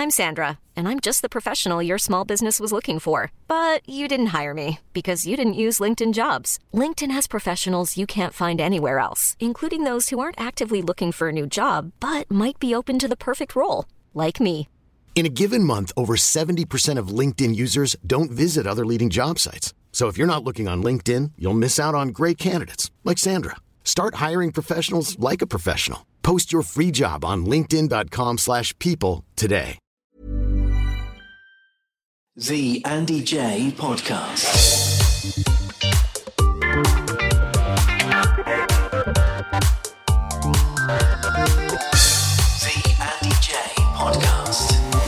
I'm Sandra, and I'm just the professional your small business was looking for. But you didn't hire me because you didn't use LinkedIn Jobs. LinkedIn has professionals you can't find anywhere else, including those who aren't actively looking for a new job, but might be open to the perfect role, like me. In a given month, over 70% of LinkedIn users don't visit other leading job sites. So if you're not looking on LinkedIn, you'll miss out on great candidates like Sandra. Start hiring professionals like a professional. Post your free job on linkedin.com/people today. The Andy J Podcast. The Andy J Podcast.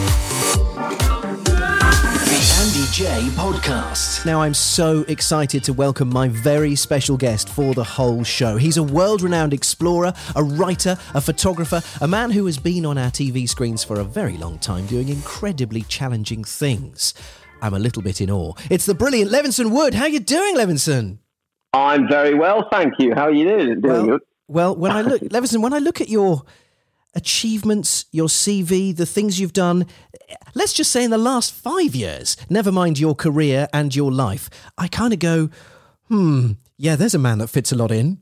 The Andy J Podcast. Now, I'm so excited to welcome my very special guest for the whole show. He's a world-renowned explorer, a writer, a photographer, a man who has been on our TV screens for a very long time doing incredibly challenging things. I'm a little bit in awe. It's the brilliant Levinson Wood. How are you doing, Levinson? I'm very well, thank you. How are you doing? Well, when I look, Levinson, when I look at your achievements, your CV, the things you've done, let's just say in the last 5 years, never mind your career and your life, I kind of go, yeah, there's a man that fits a lot in.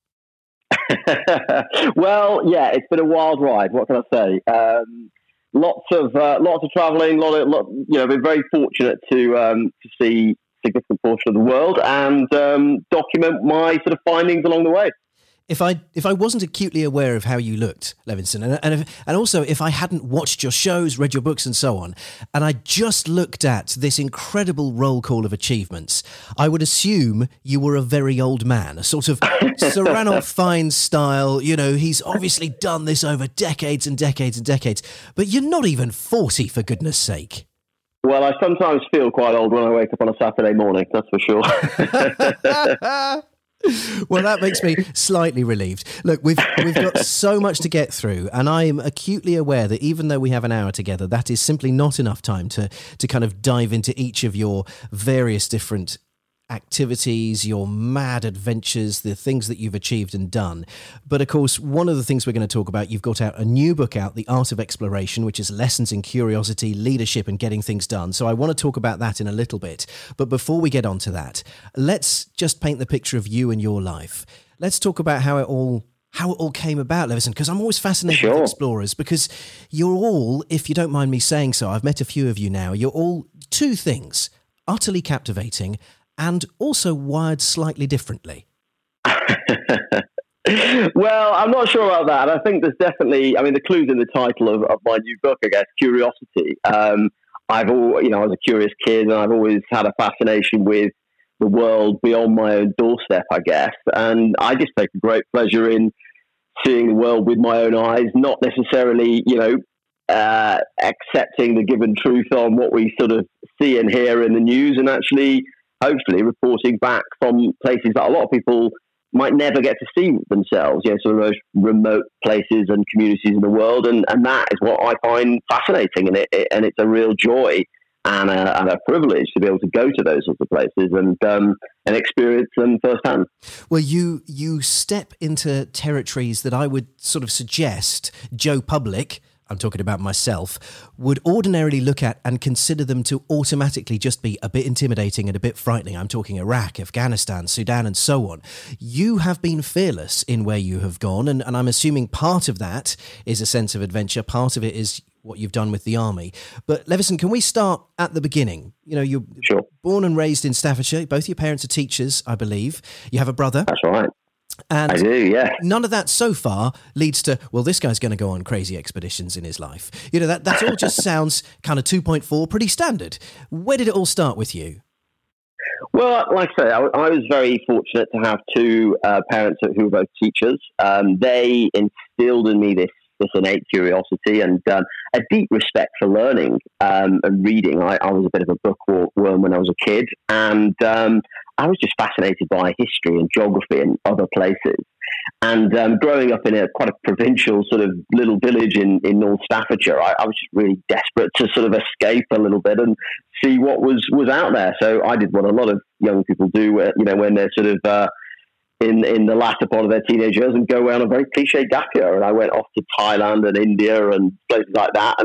Well, yeah, it's been a wild ride. What can I say? Lots of travelling. Been very fortunate to see a significant portion of the world and document my sort of findings along the way. If I wasn't acutely aware of how you looked, Levinson, and also if I hadn't watched your shows, read your books and so on, and I just looked at this incredible roll call of achievements, I would assume you were a very old man, a sort of Sir Ranulph Fiennes style, he's obviously done this over decades and decades and decades, but you're not even 40, for goodness sake. Well, I sometimes feel quite old when I wake up on a Saturday morning, that's for sure. Well, that makes me slightly relieved. Look, we've got so much to get through, and I am acutely aware that even though we have an hour together, that is simply not enough time to kind of dive into each of your various different activities, your mad adventures, the things that you've achieved and done. But of course, one of the things we're going to talk about, you've got out a new book out, The Art of Exploration, which is lessons in curiosity, leadership and getting things done. So I want to talk about that in a little bit. But before we get on to that, let's just paint the picture of you and your life. Let's talk about how it all came about, Levinson, because I'm always fascinated with explorers, because you're all, if you don't mind me saying so, I've met a few of you now, you're all two things, utterly captivating and also wired slightly differently. Well, I'm not sure about that. I think there's definitely, the clue's in the title of my new book, I guess, Curiosity. I was a curious kid, and I've always had a fascination with the world beyond my own doorstep, I guess. And I just take a great pleasure in seeing the world with my own eyes, not necessarily, accepting the given truth on what we sort of see and hear in the news, and actually hopefully reporting back from places that a lot of people might never get to see themselves, sort of those remote places and communities in the world. And that is what I find fascinating. And it's a real joy and a privilege to be able to go to those sorts of places and experience them firsthand. Well, you step into territories that I would sort of suggest Joe Public, I'm talking about myself, would ordinarily look at and consider them to automatically just be a bit intimidating and a bit frightening. I'm talking Iraq, Afghanistan, Sudan, and so on. You have been fearless in where you have gone, and I'm assuming part of that is a sense of adventure, part of it is what you've done with the army. But Levinson, can we start at the beginning? You're Sure. Born and raised in Staffordshire. Both your parents are teachers, I believe. You have a brother. That's right. And I do, yeah. None of that so far leads to, well, this guy's going to go on crazy expeditions in his life. That all just sounds kind of 2.4, pretty standard. Where did it all start with you? Well, like I say, I was very fortunate to have two parents who were both teachers. They instilled in me this innate curiosity and a deep respect for learning and reading. I was a bit of a bookworm when I was a kid, and I was just fascinated by history and geography and other places. And growing up in quite a provincial sort of little village in North Staffordshire, I was just really desperate to sort of escape a little bit and see what was out there. So I did what a lot of young people do, when they're sort of in the latter part of their teenage years, and go around a very cliche gap year. And I went off to Thailand and India and places like that, and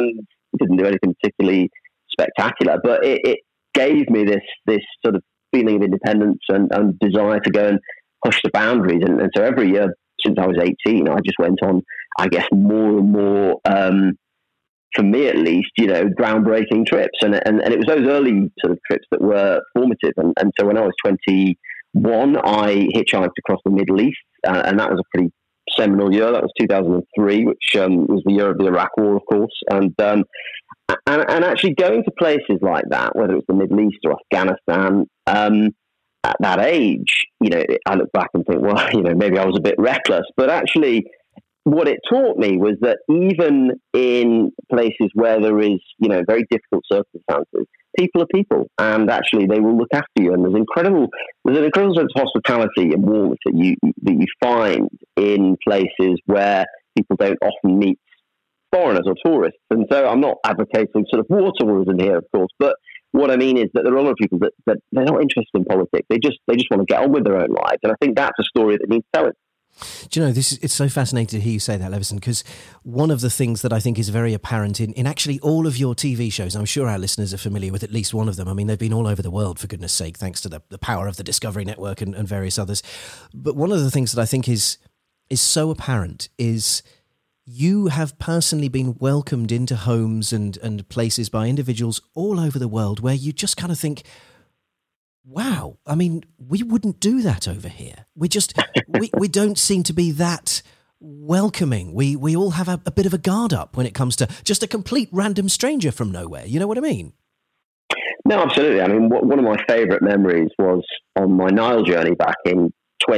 didn't do anything particularly spectacular, but it gave me this sort of feeling of independence and desire to go and push the boundaries. And so every year since I was 18, I just went on, I guess, more and more, for me at least, groundbreaking trips. And it was those early sort of trips that were formative. And so when I was 21, I hitchhiked across the Middle East, and that was a pretty seminal year. That was 2003, which was the year of the Iraq War, of course. And actually going to places like that, whether it's the Middle East or Afghanistan, at that age, I look back and think, well, maybe I was a bit reckless. But actually, what it taught me was that even in places where there is, very difficult circumstances, people are people, and actually they will look after you. And there's an incredible sense of hospitality and warmth that you find in places where people don't often meet foreigners or tourists. And so I'm not advocating sort of war tourism here, of course, but what I mean is that there are a lot of people that they're not interested in politics. They just want to get on with their own lives. And I think that's a story that needs telling. Do you know, it's so fascinating to hear you say that, Levison, because one of the things that I think is very apparent in actually all of your TV shows, I'm sure our listeners are familiar with at least one of them. I mean, they've been all over the world, for goodness sake, thanks to the power of the Discovery Network and various others. But one of the things that I think is so apparent is you have personally been welcomed into homes and places by individuals all over the world where you just kind of think, wow, I mean, we wouldn't do that over here. We don't seem to be that welcoming. We all have a bit of a guard up when it comes to just a complete random stranger from nowhere. You know what I mean? No, absolutely. I mean, one of my favourite memories was on my Nile journey back in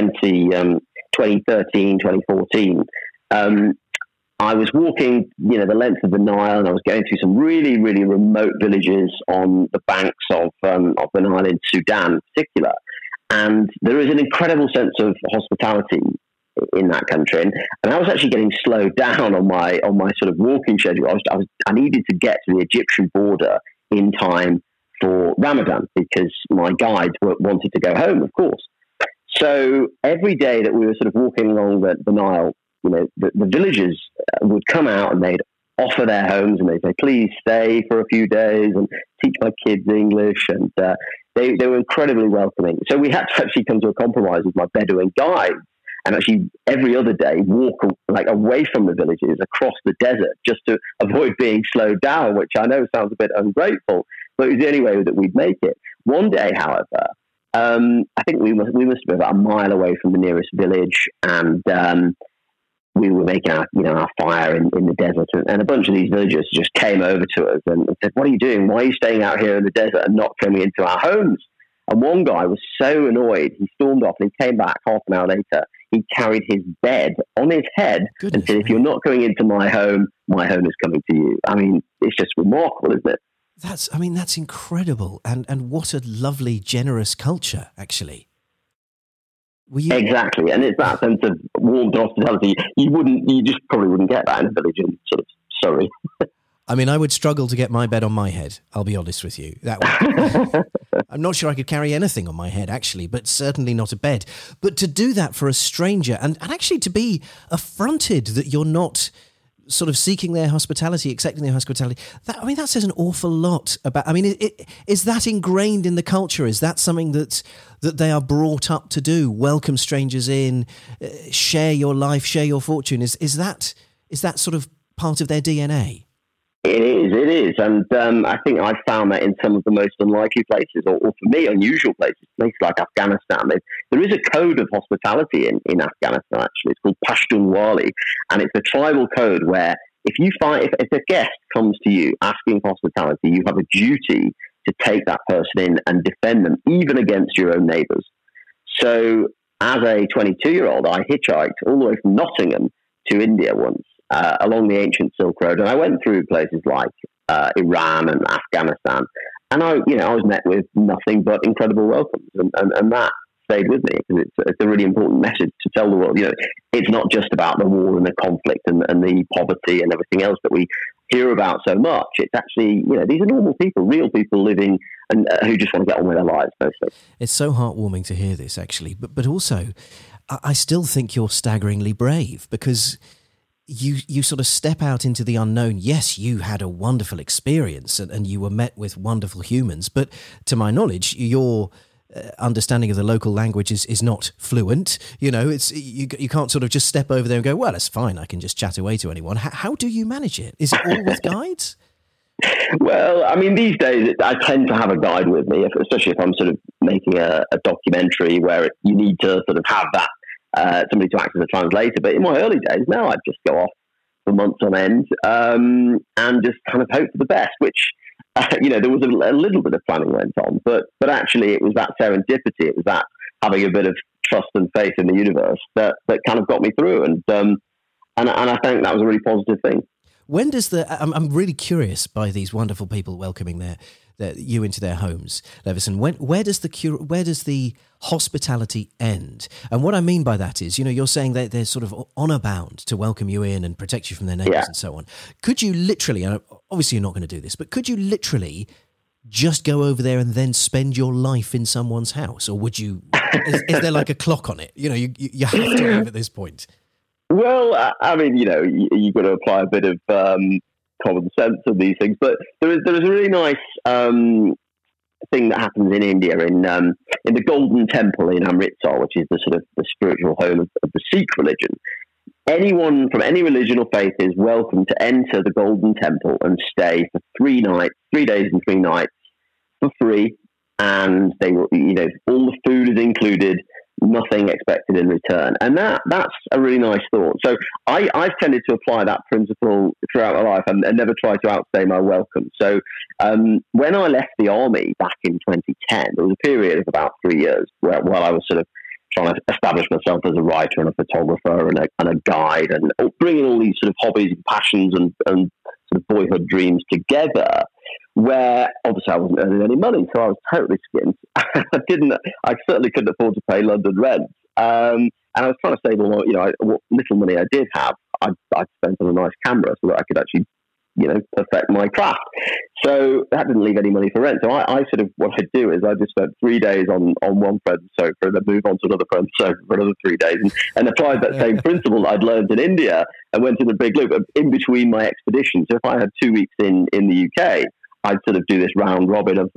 2013, 2014. I was walking, the length of the Nile, and I was going through some really, really remote villages on the banks of the Nile in Sudan in particular. And there is an incredible sense of hospitality in that country. And I was actually getting slowed down on my sort of walking schedule. I needed to get to the Egyptian border in time for Ramadan because my guides wanted to go home, of course. So every day that we were sort of walking along the Nile, the villagers would come out and they'd offer their homes and they'd say, please stay for a few days and teach my kids English. And they were incredibly welcoming. So we had to actually come to a compromise with my Bedouin guides and actually every other day walk away from the villages across the desert just to avoid being slowed down, which I know sounds a bit ungrateful, but it was the only way that we'd make it. One day, however, I think we must be about a mile away from the nearest village, and we were making our fire in the desert, and a bunch of these villagers just came over to us and said, "What are you doing? Why are you staying out here in the desert and not coming into our homes?" And one guy was so annoyed, he stormed off and he came back half an hour later. He carried his bed on his head and said, "If you're not going into my home is coming to you." I mean, it's just remarkable, isn't it? That's incredible. And what a lovely, generous culture, actually. Exactly. And it's that sense of warmth and hospitality. You just probably wouldn't get that in a village in sort of Surrey. I mean, I would struggle to get my bed on my head, I'll be honest with you. I'm not sure I could carry anything on my head, actually, but certainly not a bed. But to do that for a stranger and actually to be affronted that you're not sort of seeking their hospitality, accepting their hospitality, that says an awful lot about... I mean, is that ingrained in the culture? Is that something that they are brought up to do? Welcome strangers in, share your life, share your fortune. Is that sort of part of their DNA? It is. And I think I've found that in some of the most unlikely places, or for me, unusual places like Afghanistan. There is a code of hospitality in Afghanistan, actually. It's called Pashtunwali, and it's a tribal code where if a guest comes to you asking for hospitality, you have a duty to take that person in and defend them, even against your own neighbours. So as a 22-year-old, I hitchhiked all the way from Nottingham to India once, along the ancient Silk Road, and I went through places like Iran and Afghanistan, and I was met with nothing but incredible welcomes, and that stayed with me because it's a really important message to tell the world. It's not just about the war and the conflict and the poverty and everything else that we hear about so much. It's actually, these are normal people, real people living and who just want to get on with their lives, mostly. It's so heartwarming to hear this, actually, but also, I still think you're staggeringly brave because you sort of step out into the unknown. Yes, you had a wonderful experience and you were met with wonderful humans, but to my knowledge, your understanding of the local language is not fluent. You know, it's you can't sort of just step over there and go, well, it's fine, I can just chat away to anyone. How do you manage it? Is it all with guides? Well, I mean, these days I tend to have a guide with me, especially if I'm sort of making a documentary where you need to sort of have that somebody to act as a translator. But in my early days, now I'd just go off for months on end and just kind of hope for the best, which, there was a little bit of planning went on, but actually it was that serendipity, it was that having a bit of trust and faith in the universe that kind of got me through. And I think that was a really positive thing. When does I'm really curious by these wonderful people welcoming you into their homes, Levison. Where does the hospitality end? And what I mean by that is, you're saying that they're sort of honour bound to welcome you in and protect you from their neighbours and so on. Could you literally, and obviously you're not going to do this, but could you literally just go over there and then spend your life in someone's house? Or would you, is there like a clock on it? You have to leave at this point. Well, I mean, you've got to apply a bit of common sense of these things. But there is a really nice thing that happens in India in the Golden Temple in Amritsar, which is the sort of the spiritual home of the Sikh religion. Anyone from any religion or faith is welcome to enter the Golden Temple and stay for 3 days and 3 nights for free, and they will, all the food is included. Nothing expected in return. And that's a really nice thought. So I've tended to apply that principle throughout my life and never try to outstay my welcome. So when I left the army back in 2010, there was a period of about 3 years while I was sort of trying to establish myself as a writer and a photographer and a guide and bringing all these sort of hobbies and passions and sort of boyhood dreams together, where obviously I wasn't earning any money, so I was totally skint. I certainly couldn't afford to pay London rent. And I was trying to save all, what little money I did have, I'd spent on a nice camera so that I could actually, perfect my craft. So that didn't leave any money for rent. So I sort of, what I'd do is I just spent 3 days on one friend's sofa and then move on to another friend's sofa for another 3 days and applied that same principle that I'd learned in India and went in a big loop in between my expeditions. So if I had 2 weeks in the UK, I'd sort of do this round robin of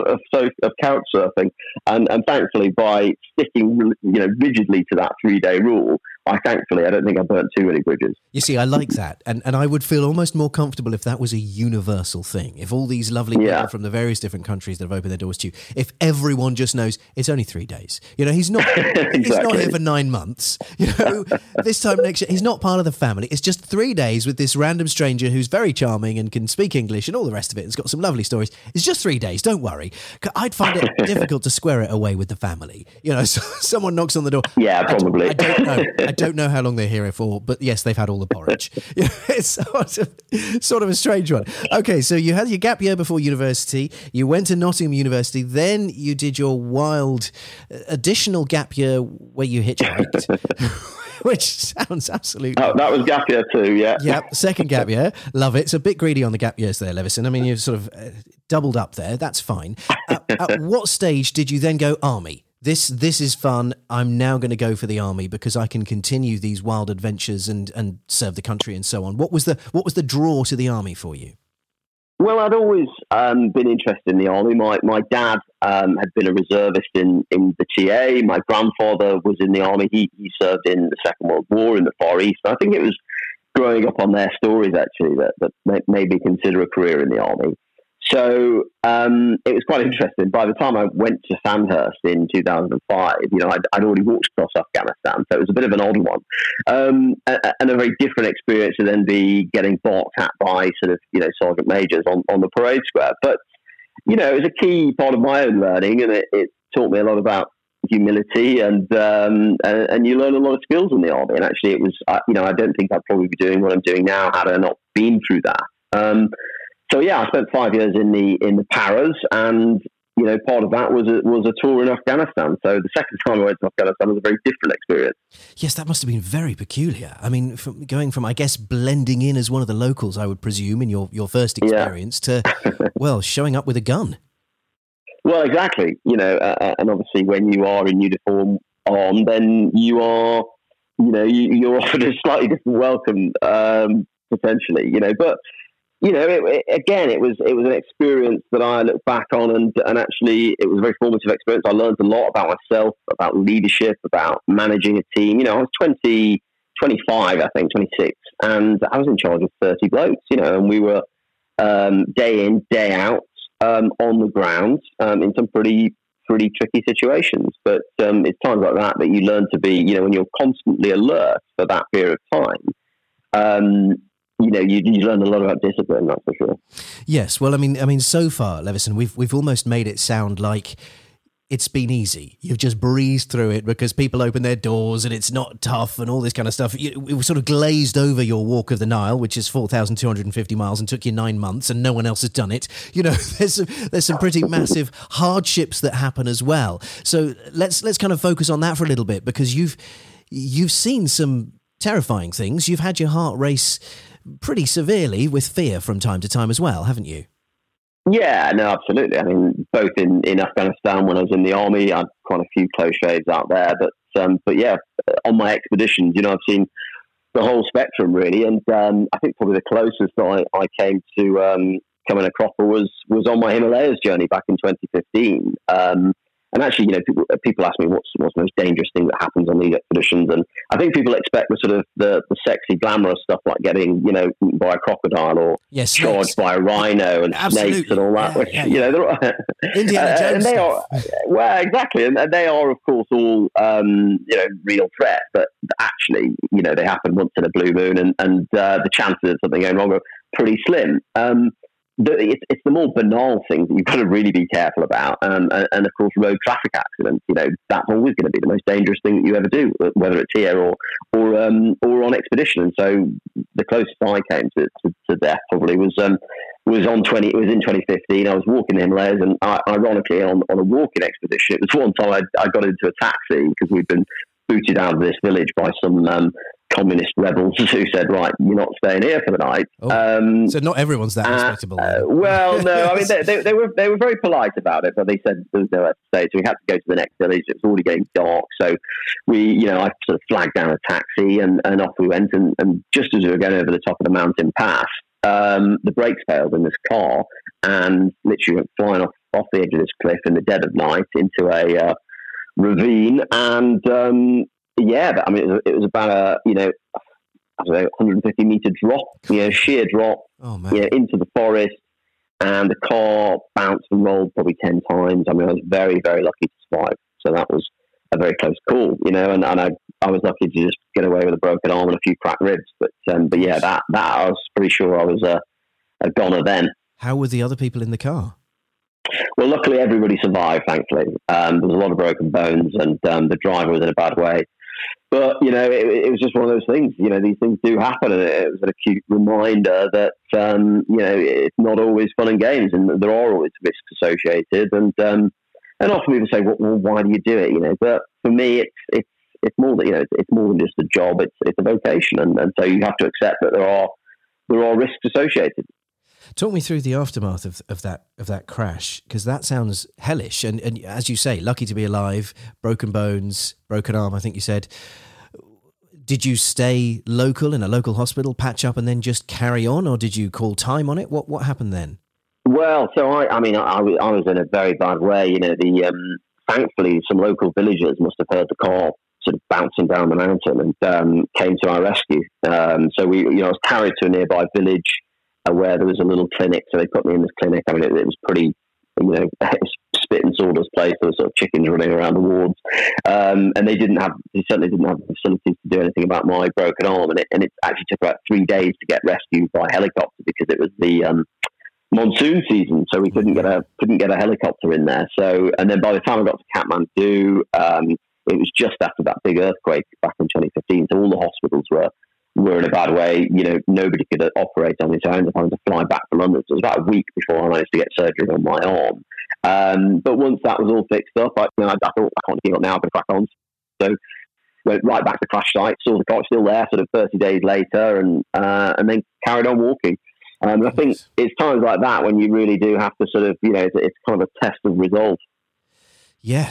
couch surfing, and thankfully by sticking rigidly to that 3-day rule, I don't think I burnt too many bridges. You see, I like that, and I would feel almost more comfortable if that was a universal thing. If all these lovely people from the various different countries that have opened their doors to you, if everyone just knows it's only 3 days. He's not Exactly. He's not here for 9 months. This time next year, he's not part of the family. It's just 3 days with this random stranger who's very charming and can speak English and all the rest of it. It's got some lovely stories. It's just 3 days. Don't worry. I'd find it difficult to square it away with the family. Someone knocks on the door. Yeah, probably. I don't know how long they're here for, but yes, they've had all the porridge. It's sort of a strange one. Okay, so you had your gap year before university. You went to Nottingham University. Then you did your wild additional gap year where you hitchhiked. Which sounds absolutely... Oh, that was gap year too, yeah. Yep, second gap year. Love it. It's a bit greedy on the gap years there, Levison. I mean, you've sort of doubled up there. That's fine. At what stage did you then go army? This is fun. I'm now going to go for the army because I can continue these wild adventures and serve the country and so on. What was the draw to the army for you? Well, I'd always been interested in the army. My dad had been a reservist in the TA. My grandfather was in the army. He served in the Second World War in the Far East. I think it was growing up on their stories, actually, that made me consider a career in the army. So it was quite interesting. By the time I went to Sandhurst in 2005, I'd already walked across Afghanistan, so it was a bit of an odd one, and a very different experience to then be getting balked at by sort of sergeant majors on the parade square. But it was a key part of my own learning, and it taught me a lot about humility, and you learn a lot of skills in the army. And actually, it was I don't think I'd probably be doing what I'm doing now had I not been through that. So yeah, I spent 5 years in the paras, and part of that was a tour in Afghanistan. So the second time I went to Afghanistan was a very different experience. Yes, that must have been very peculiar. I mean, going from I guess blending in as one of the locals, I would presume, in your first experience to showing up with a gun. Well, exactly. And obviously when you are in uniform on, then you are you're offered a slightly different welcome, potentially, but it was an experience that I look back on, and actually it was a very formative experience. I learned a lot about myself, about leadership, about managing a team. I was 25, I think, 26, and I was in charge of 30 blokes, and we were day in, day out on the ground in some pretty tricky situations. But it's times like that you learn to be, when you're constantly alert for that period of time. You learn a lot about discipline, that's for sure. Yes, well, I mean, so far, Levison, we've almost made it sound like it's been easy. You've just breezed through it because people open their doors and it's not tough and all this kind of stuff. It sort of glazed over your walk of the Nile, which is 4,250 miles and took you 9 months, and no one else has done it. There's some pretty massive hardships that happen as well. So let's kind of focus on that for a little bit, because you've seen some terrifying things. You've had your heart race pretty severely with fear from time to time as well, haven't you? Yeah, no, absolutely. I mean, both in Afghanistan when I was in the army, I had quite a few close shaves out there. But yeah, on my expeditions, I've seen the whole spectrum really. And I think probably the closest I came to coming across was on my Himalayas journey back in 2015. And actually, people ask me what's the most dangerous thing that happens on these expeditions, and I think people expect the sort of the sexy, glamorous stuff like getting eaten by a crocodile or charged by a rhino and snakes and all that. They're all, Indiana Jones and they stuff. Well, exactly, and they are of course all real threats, but actually they happen once in a blue moon, and the chances of something going wrong are pretty slim. It's the more banal things that you've got to really be careful about. And of course, road traffic accidents, that's always going to be the most dangerous thing that you ever do, whether it's here or on expedition. And so the closest I came to death probably was in 2015. I was walking the Himalayas, and ironically on a walking expedition, it was one time I got into a taxi because we'd been booted out of this village by some communist rebels who said, right, you're not staying here for the night. So not everyone's that respectable. Well, no, I mean, they were very polite about it, but they said there was nowhere to stay, so we had to go to the next village. It was already getting dark, so I sort of flagged down a taxi and off we went, and just as we were going over the top of the mountain pass, the brakes failed in this car and literally went flying off the edge of this cliff in the dead of night into a ravine, and but I mean, it was about 150 meter drop, sheer drop, into the forest, and the car bounced and rolled probably 10 times. I mean, I was very, very lucky to survive. So that was a very close call, and I was lucky to just get away with a broken arm and a few cracked ribs. But yeah, that I was pretty sure I was a goner then. How were the other people in the car? Well, luckily everybody survived, thankfully. There was a lot of broken bones, and the driver was in a bad way. But, it was just one of those things. These things do happen, and it was an acute reminder that, it's not always fun and games, and there are always risks associated. And often people say, well, why do you do it? But for me, it's more that, it's more than just a job. It's a vocation, and so you have to accept that there are risks associated. Talk me through the aftermath of that crash, because that sounds hellish. And as you say, lucky to be alive, broken bones, broken arm, I think you said. Did you stay local in a local hospital, patch up, and then just carry on, or did you call time on it? What happened then? Well, so I was in a very bad way. Thankfully, some local villagers must have heard the car sort of bouncing down the mountain and came to our rescue. So I was carried to a nearby village where there was a little clinic, so they put me in this clinic. I mean, it was pretty, it was spit and sawdust place. There were sort of chickens running around the wards, and they certainly didn't have the facilities to do anything about my broken arm. And it actually took about 3 days to get rescued by helicopter because it was the monsoon season, so we couldn't get a helicopter in there. So, and then by the time I got to Kathmandu, it was just after that big earthquake back in 2015. So all the hospitals were in a bad way. Nobody could operate on its own. I had to fly back to London. So it was about a week before I managed to get surgery on my arm. But once that was all fixed up, I thought, I can't keep up now, I'm going to crack on. So went right back to the crash site, saw the car still there sort of 30 days later, and then carried on walking. And I think it's times like that when you really do have to sort of, it's kind of a test of resolve. Yes.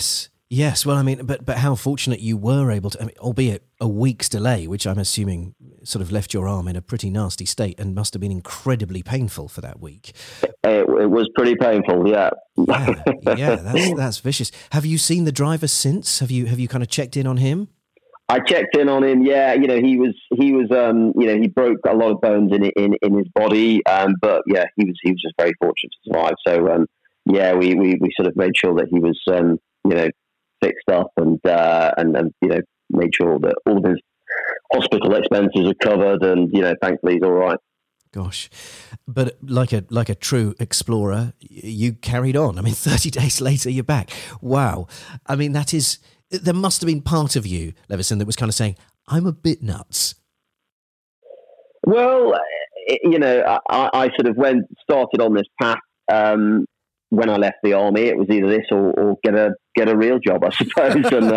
Yes, well, I mean, but how fortunate you were able to, I mean, albeit a week's delay, which I'm assuming sort of left your arm in a pretty nasty state and must have been incredibly painful for that week. It was pretty painful, yeah. Yeah, that's vicious. Have you seen the driver since? Have you kind of checked in on him? I checked in on him. Yeah, he was he broke a lot of bones in his body, but yeah, he was just very fortunate to survive. So we sort of made sure that he was fixed up and made sure that all of his hospital expenses are covered, and thankfully he's all right. Gosh, but like a true explorer, you carried on. I mean, 30 days later, you're back. Wow. I mean, there must have been part of you, Levison, that was kind of saying, I'm a bit nuts. Well, I sort of started on this path when I left the army. It was either this or get a real job, I suppose. And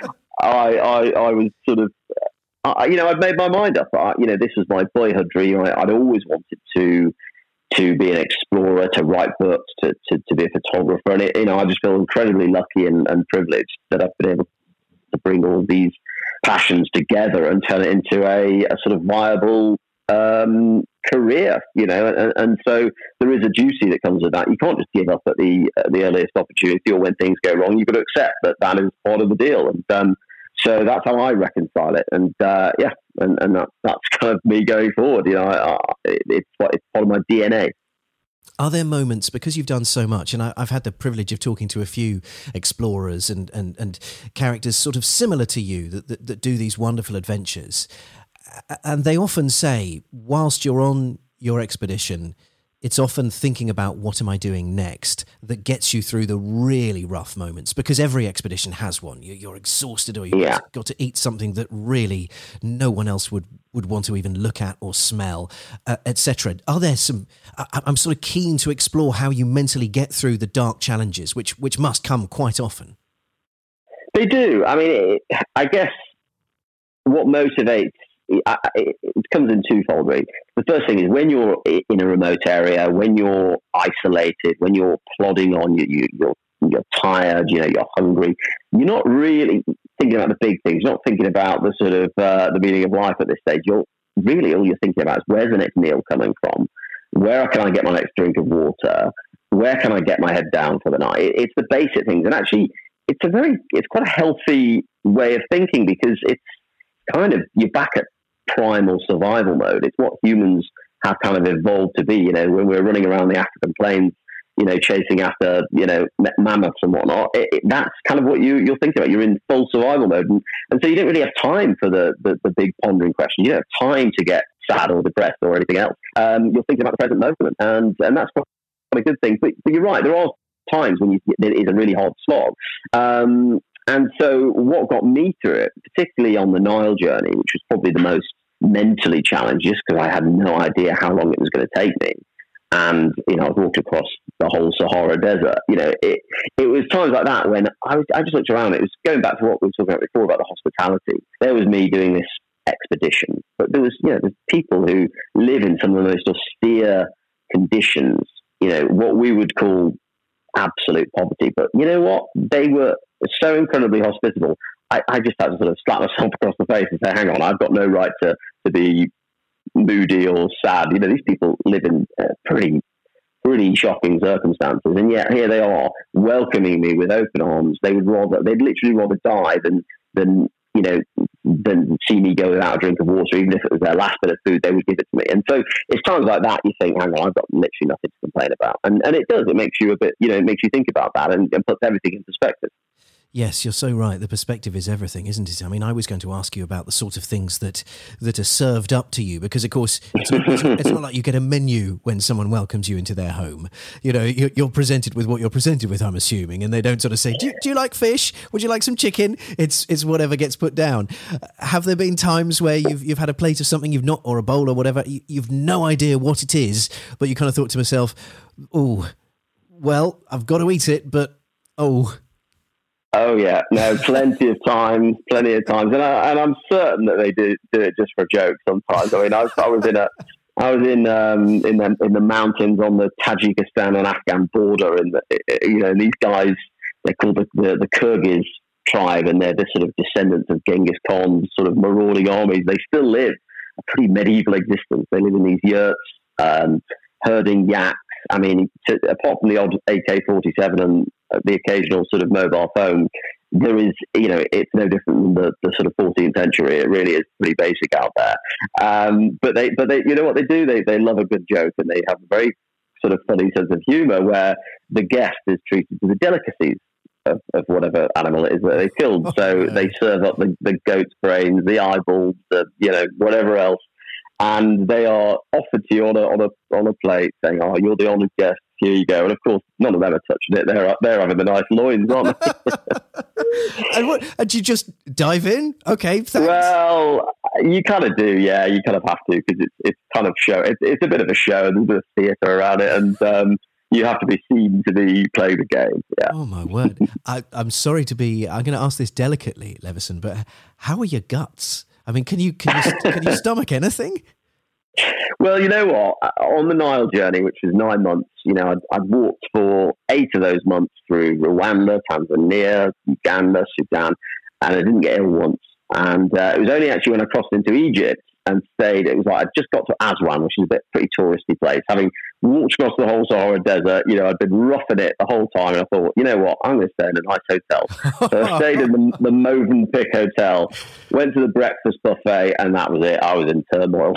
I was sort of, I'd made my mind up. This was my boyhood dream. I'd always wanted to be an explorer, to write books, to be a photographer. And I just feel incredibly lucky and privileged that I've been able to bring all these passions together and turn it into a sort of viable career, and so there is a duty that comes with that. You can't just give up at the earliest opportunity or when things go wrong. You've got to accept that is part of the deal, and so that's how I reconcile it. And and that's kind of me going forward. It's part of my DNA. Are there moments, because you've done so much, and I've had the privilege of talking to a few explorers and characters sort of similar to you that do these wonderful adventures, and they often say, whilst you're on your expedition, it's often thinking about what am I doing next that gets you through the really rough moments, because every expedition has one. You're exhausted, or you've got to eat something that really no one else would want to even look at or smell, etc. Are there some... I'm sort of keen to explore how you mentally get through the dark challenges, which must come quite often. They do. I mean, I guess what motivates... It comes in twofold, really. The first thing is when you're in a remote area, when you're isolated, when you're plodding on, you're tired, you're hungry. You're not really thinking about the big things. You're not thinking about the sort of the meaning of life at this stage. All you're thinking about is where's the next meal coming from? Where can I get my next drink of water? Where can I get my head down for the night? It's the basic things, and actually, it's quite a healthy way of thinking, because it's kind of, you're back at primal survival mode. It's what humans have kind of evolved to be. When we're running around the African plains, chasing after, mammoths and whatnot, that's kind of what you're thinking about. You're in full survival mode. And so you don't really have time for the big pondering question. You don't have time to get sad or depressed or anything else. You're thinking about the present moment. And that's quite a good thing. But you're right, there are times when it is a really hard slog. And so what got me through it, particularly on the Nile journey, which was probably the most mentally challenged, just because I had no idea how long it was going to take me. And, I walked across the whole Sahara Desert. It was times like that when I just looked around. It was going back to what we were talking about before about the hospitality. There was me doing this expedition, but there was, there's people who live in some of the most austere conditions, what we would call absolute poverty. But you know what? They were so incredibly hospitable. I just had to sort of slap myself across the face and say, hang on, I've got no right to be moody or sad. These people live in pretty shocking circumstances, and yet here they are welcoming me with open arms. They'd literally rather die than see me go without a drink of water, even if it was their last bit of food. They would give it to me. And so it's times like that you think, hang on, I've got literally nothing to complain about, and it does. It makes you a bit, it makes you think about that and puts everything in perspective. Yes, you're so right. The perspective is everything, isn't it? I mean, I was going to ask you about the sort of things that are served up to you, because, of course, it's not like you get a menu when someone welcomes you into their home. You're presented with what you're presented with, I'm assuming, and they don't sort of say, do you like fish? Would you like some chicken? It's whatever gets put down. Have there been times where you've had a plate of something you've not, or a bowl or whatever, you've no idea what it is, but you kind of thought to myself, oh, well, I've got to eat it, but, oh... Oh yeah, no, plenty of times, and I'm certain that they do it just for a joke sometimes. I mean, I was in the mountains on the Tajikistan and Afghan border, and these guys, they're called the Kyrgyz tribe, and they're the sort of descendants of Genghis Khan's sort of marauding armies. They still live a pretty medieval existence. They live in these yurts, herding yaks. I mean, apart from the odd AK-47 and the occasional sort of mobile phone, there is, it's no different than the sort of 14th century. It really is pretty basic out there. But they, you know what they do? They love a good joke, and they have a very sort of funny sense of humour where the guest is treated to the delicacies of whatever animal it is that they killed. So they serve up the goat's brains, the eyeballs, whatever else, and they are offered to you on a plate, saying, "Oh, you're the honoured guest. Here you go." And of course, none of them are touching it. They're having the nice loins, aren't they? And do you just dive in? Okay, thanks. Well, you kind of do, yeah. You kind of have to, because it's kind of show. It's a bit of a show. There's a bit of theatre around it, and you have to be seen to be playing the game. Yeah. Oh my word! I'm sorry to be. I'm going to ask this delicately, Leveson, but how are your guts? I mean, can you stomach anything? Well, you know what? On the Nile journey, which was 9 months, I'd walked for 8 of those months through Rwanda, Tanzania, Uganda, Sudan, and I didn't get ill once. And it was only actually when I crossed into Egypt and stayed, it was like I just got to Aswan, which is a pretty touristy place. Having walked across the whole Sahara Desert, I'd been roughing it the whole time, and I thought, you know what, I'm going to stay in a nice hotel. So I stayed in the Movenpick Hotel, went to the breakfast buffet, and that was it. I was in turmoil.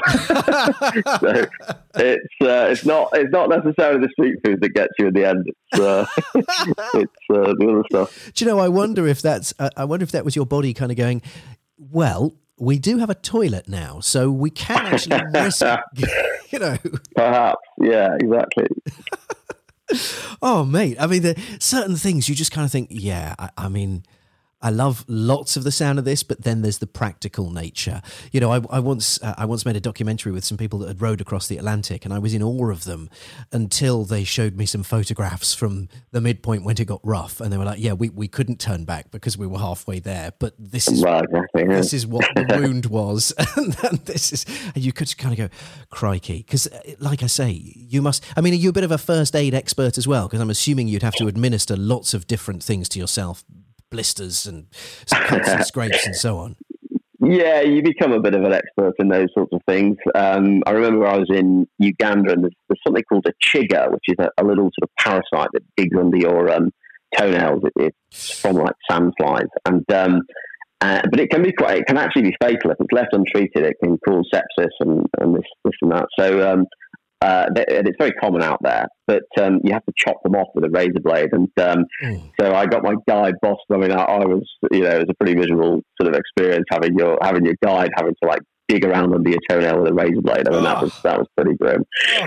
So it's not necessarily the street food that gets you in the end. It's the other stuff. Do you know? I wonder if that was your body kind of going, well, we do have a toilet now, so we can actually risk, Perhaps, yeah, exactly. Oh, mate, I mean, there are certain things you just kind of think, yeah, I mean, I love lots of the sound of this, but then there's the practical nature. I once made a documentary with some people that had rowed across the Atlantic, and I was in awe of them until they showed me some photographs from the midpoint when it got rough, and they were like, yeah, we couldn't turn back because we were halfway there, but this is this is what the wound was. And you could kind of go, crikey, because like I say, are you a bit of a first aid expert as well? Because I'm assuming you'd have to administer lots of different things to yourself, blisters and cuts and scrapes and so on. Yeah, you become a bit of an expert in those sorts of things. I remember I was in Uganda, and there's something called a chigga, which is a little sort of parasite that digs under your toenails. It's from like sandflies, and but it can actually be fatal if it's left untreated. It can cause sepsis and this and that. So and it's very common out there, but you have to chop them off with a razor blade. And so I got my guide boss. I mean, I was, it was a pretty miserable sort of experience having your guide having to like dig around under your toenail with a razor blade. I mean, that was pretty grim.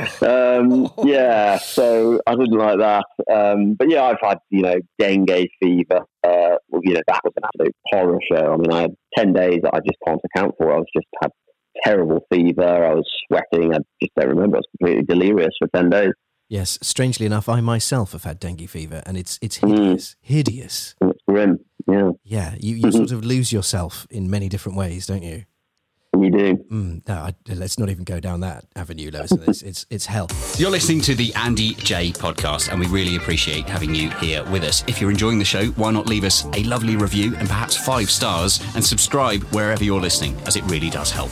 Yeah, so I didn't like that. But yeah, I've had, dengue fever. That was an absolute horror show. I mean, I had 10 days that I just can't account for. I had terrible fever. I was sweating. I just don't remember. I was completely delirious for 10 days. Yes, strangely enough, I myself have had dengue fever, and it's hideous. Hideous. It's grim. Yeah. Yeah. You sort of lose yourself in many different ways, don't you? You do. No, let's not even go down that avenue, Lewis. It's hell. You're listening to the Andy J podcast, and we really appreciate having you here with us. If you're enjoying the show, why not leave us a lovely review and perhaps 5 stars, and subscribe wherever you're listening, as it really does help.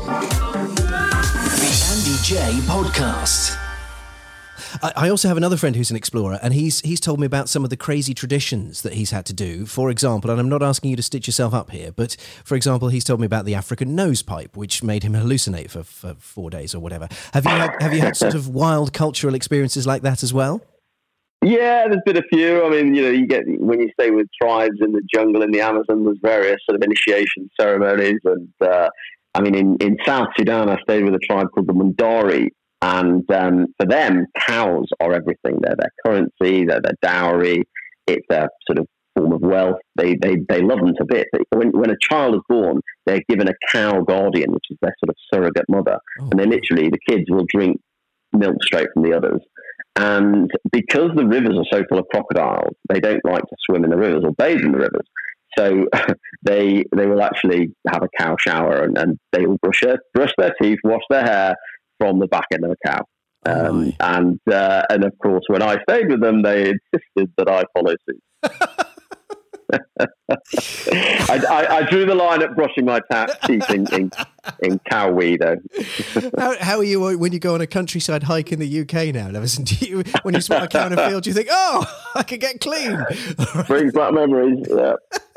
The Andy J podcast. I also have another friend who's an explorer, and he's told me about some of the crazy traditions that he's had to do. For example, and I'm not asking you to stitch yourself up here, but for example, he's told me about the African nose pipe, which made him hallucinate for 4 days or whatever. Have you had sort of wild cultural experiences like that as well? Yeah, there's been a few. I mean, you get, when you stay with tribes in the jungle in the Amazon, there's various sort of initiation ceremonies, and I mean, in South Sudan, I stayed with a tribe called the Mundari. And for them, cows are everything. They're their currency, they're their dowry, it's their sort of form of wealth. They love them to bits. When a child is born, they're given a cow guardian, which is their sort of surrogate mother. Oh. And the kids will drink milk straight from the others. And because the rivers are so full of crocodiles, they don't like to swim in the rivers or bathe in the rivers. So they will actually have a cow shower, and they will brush their teeth, wash their hair from the back end of a cow. And of course, when I stayed with them, they insisted that I follow suit. I drew the line at brushing my teeth in cow wee, though. How are you when you go on a countryside hike in the UK now, Levison? When you spot a cow in a field, do you think, oh, I could get clean? Brings back memories, yeah.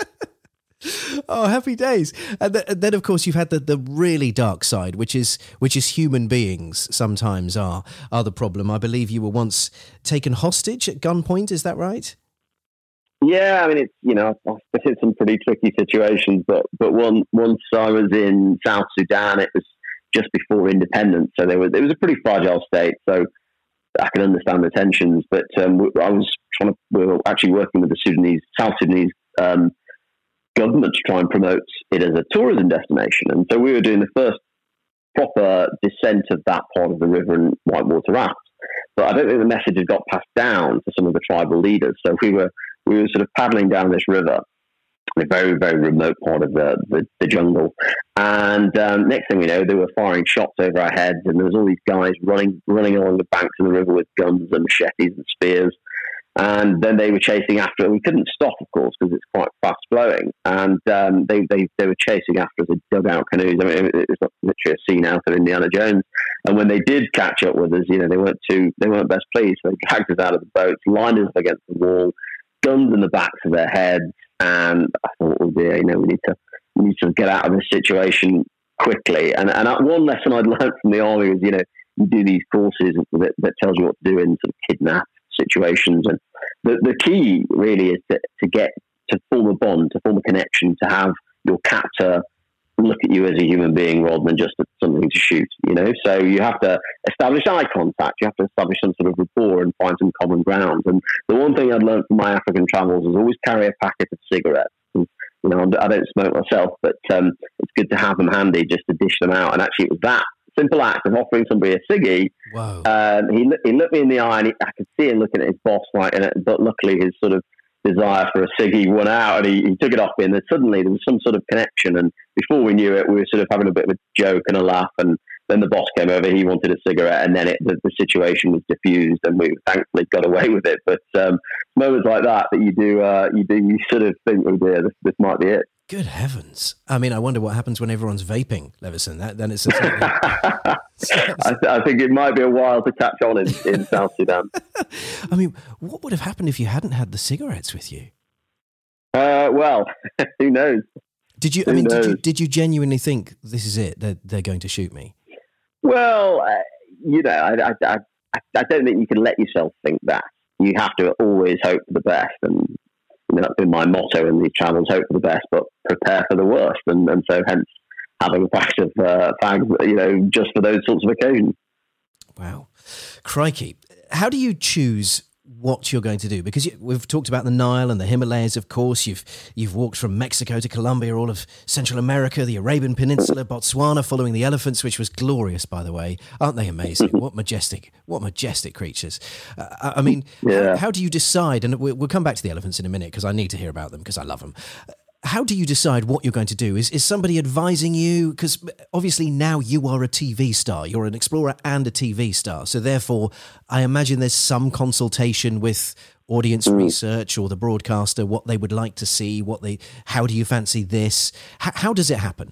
Oh, happy days. And then, of course, you've had the really dark side, which is human beings sometimes are the problem. I believe you were once taken hostage at gunpoint. Is that right? Yeah, I mean, I've been in some pretty tricky situations, but once I was in South Sudan, it was just before independence, so it was a pretty fragile state. So I can understand the tensions, but we were actually working with the South Sudanese government to try and promote it as a tourism destination. And so we were doing the first proper descent of that part of the river in whitewater rafts. But I don't think the message had got passed down to some of the tribal leaders. So we were sort of paddling down this river in a very, very remote part of the jungle. And next thing we know, they were firing shots over our heads, and there was all these guys running along the banks of the river with guns and machetes and spears. And then they were chasing after it. We couldn't stop, of course, because it's quite fast flowing. And they were chasing after us in dugout canoes. I mean, it's literally a scene out of Indiana Jones. And when they did catch up with us, they weren't best pleased. So they dragged us out of the boats, lined us up against the wall, guns in the backs of their heads. And I thought, oh dear, we need to get out of this situation quickly. And one lesson I'd learned from the army was, you do these courses that tells you what to do in sort of kidnap situations, and the key really is to form a bond, to form a connection, to have your captor look at you as a human being rather than just something to shoot. So you have to establish eye contact, you have to establish some sort of rapport and find some common ground. And the one thing I'd learned from my African travels is always carry a packet of cigarettes. And, I don't smoke myself, but it's good to have them handy just to dish them out. And actually, it was that simple act of offering somebody a ciggy. Wow. He looked me in the eye, and I could see him looking at his boss, right? But luckily, his sort of desire for a ciggy won out, and he took it off me. And then suddenly, there was some sort of connection. And before we knew it, we were sort of having a bit of a joke and a laugh. And then the boss came over; he wanted a cigarette, and then the situation was diffused, and we thankfully got away with it. But moments like that you sort of think, oh dear, this might be it. Good heavens. I mean, I wonder what happens when everyone's vaping, Levison. Then it's I think it might be a while to catch on in South Sudan. I mean, what would have happened if you hadn't had the cigarettes with you? Well, who knows? Did you genuinely think this is it? They're going to shoot me? Well, I don't think you can let yourself think that. You have to always hope for the best, and that's been my motto in these travels: hope for the best, but prepare for the worst. And so, hence, having a pack of fags, just for those sorts of occasions. Wow, crikey! How do you choose what you're going to do? Because we've talked about the Nile and the Himalayas, of course. You've walked from Mexico to Colombia, all of Central America, the Arabian Peninsula, Botswana, following the elephants, which was glorious, by the way. Aren't they amazing? What majestic creatures. I mean, yeah. How do you decide? And we'll come back to the elephants in a minute, because I need to hear about them, because I love them. How do you decide what you're going to do? Is somebody advising you? Because obviously now you are a TV star. You're an explorer and a TV star. So therefore, I imagine there's some consultation with audience research or the broadcaster, what they would like to see, how do you fancy this? How does it happen?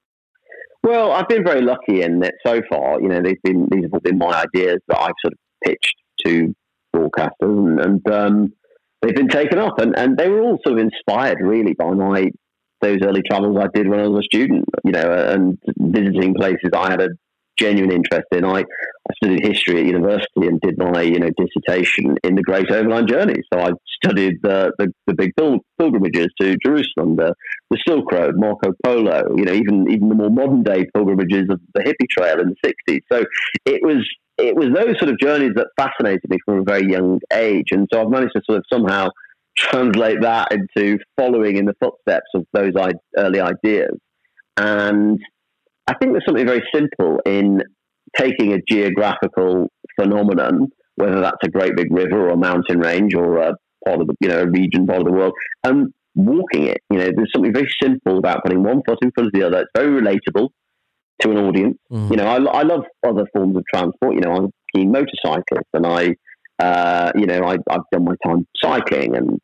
Well, I've been very lucky in that so far. These have all been my ideas that I've sort of pitched to broadcasters, and they've been taken up, and they were all sort of inspired really by those early travels I did when I was a student, and visiting places I had a genuine interest in. I studied history at university and did my dissertation in the Great Overland Journey. So I studied the big pilgrimages to Jerusalem, the Silk Road, Marco Polo, even the more modern day pilgrimages of the hippie trail in the 60s. So it was those sort of journeys that fascinated me from a very young age. And so I've managed to sort of somehow translate that into following in the footsteps of those early ideas. And I think there's something very simple in taking a geographical phenomenon, whether that's a great big river or a mountain range or a part of a region, part of the world, and walking it. There's something very simple about putting one foot in front of the other. It's very relatable to an audience. I love other forms of transport. I'm a keen motorcyclist, and I've done my time cycling and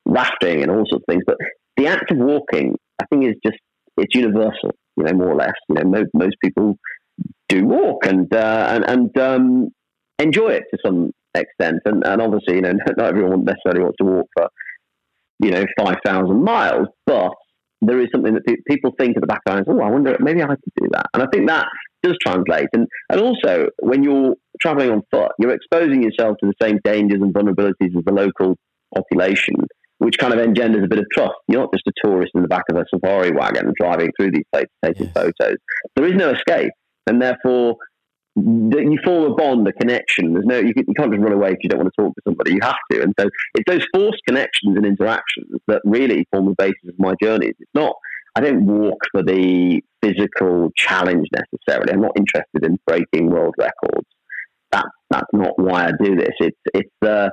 rafting and all sorts of things. But the act of walking, I think, it's universal, more or less. Most people do walk and enjoy it to some extent. And obviously, not everyone necessarily wants to walk for, 5,000 miles, but there is something that people think at the back of their minds, I wonder, maybe I could do that. And I think that does translate. And also, when you're traveling on foot, you're exposing yourself to the same dangers and vulnerabilities as the local population, which kind of engenders a bit of trust. You're not just a tourist in the back of a safari wagon driving through these places, taking photos. There is no escape. And therefore, you form a bond, a connection. You can't just run away if you don't want to talk to somebody. You have to. And so it's those forced connections and interactions that really form the basis of my journeys. It's not, I don't walk for the physical challenge necessarily. I'm not interested in breaking world records. That's not why I do this. It's the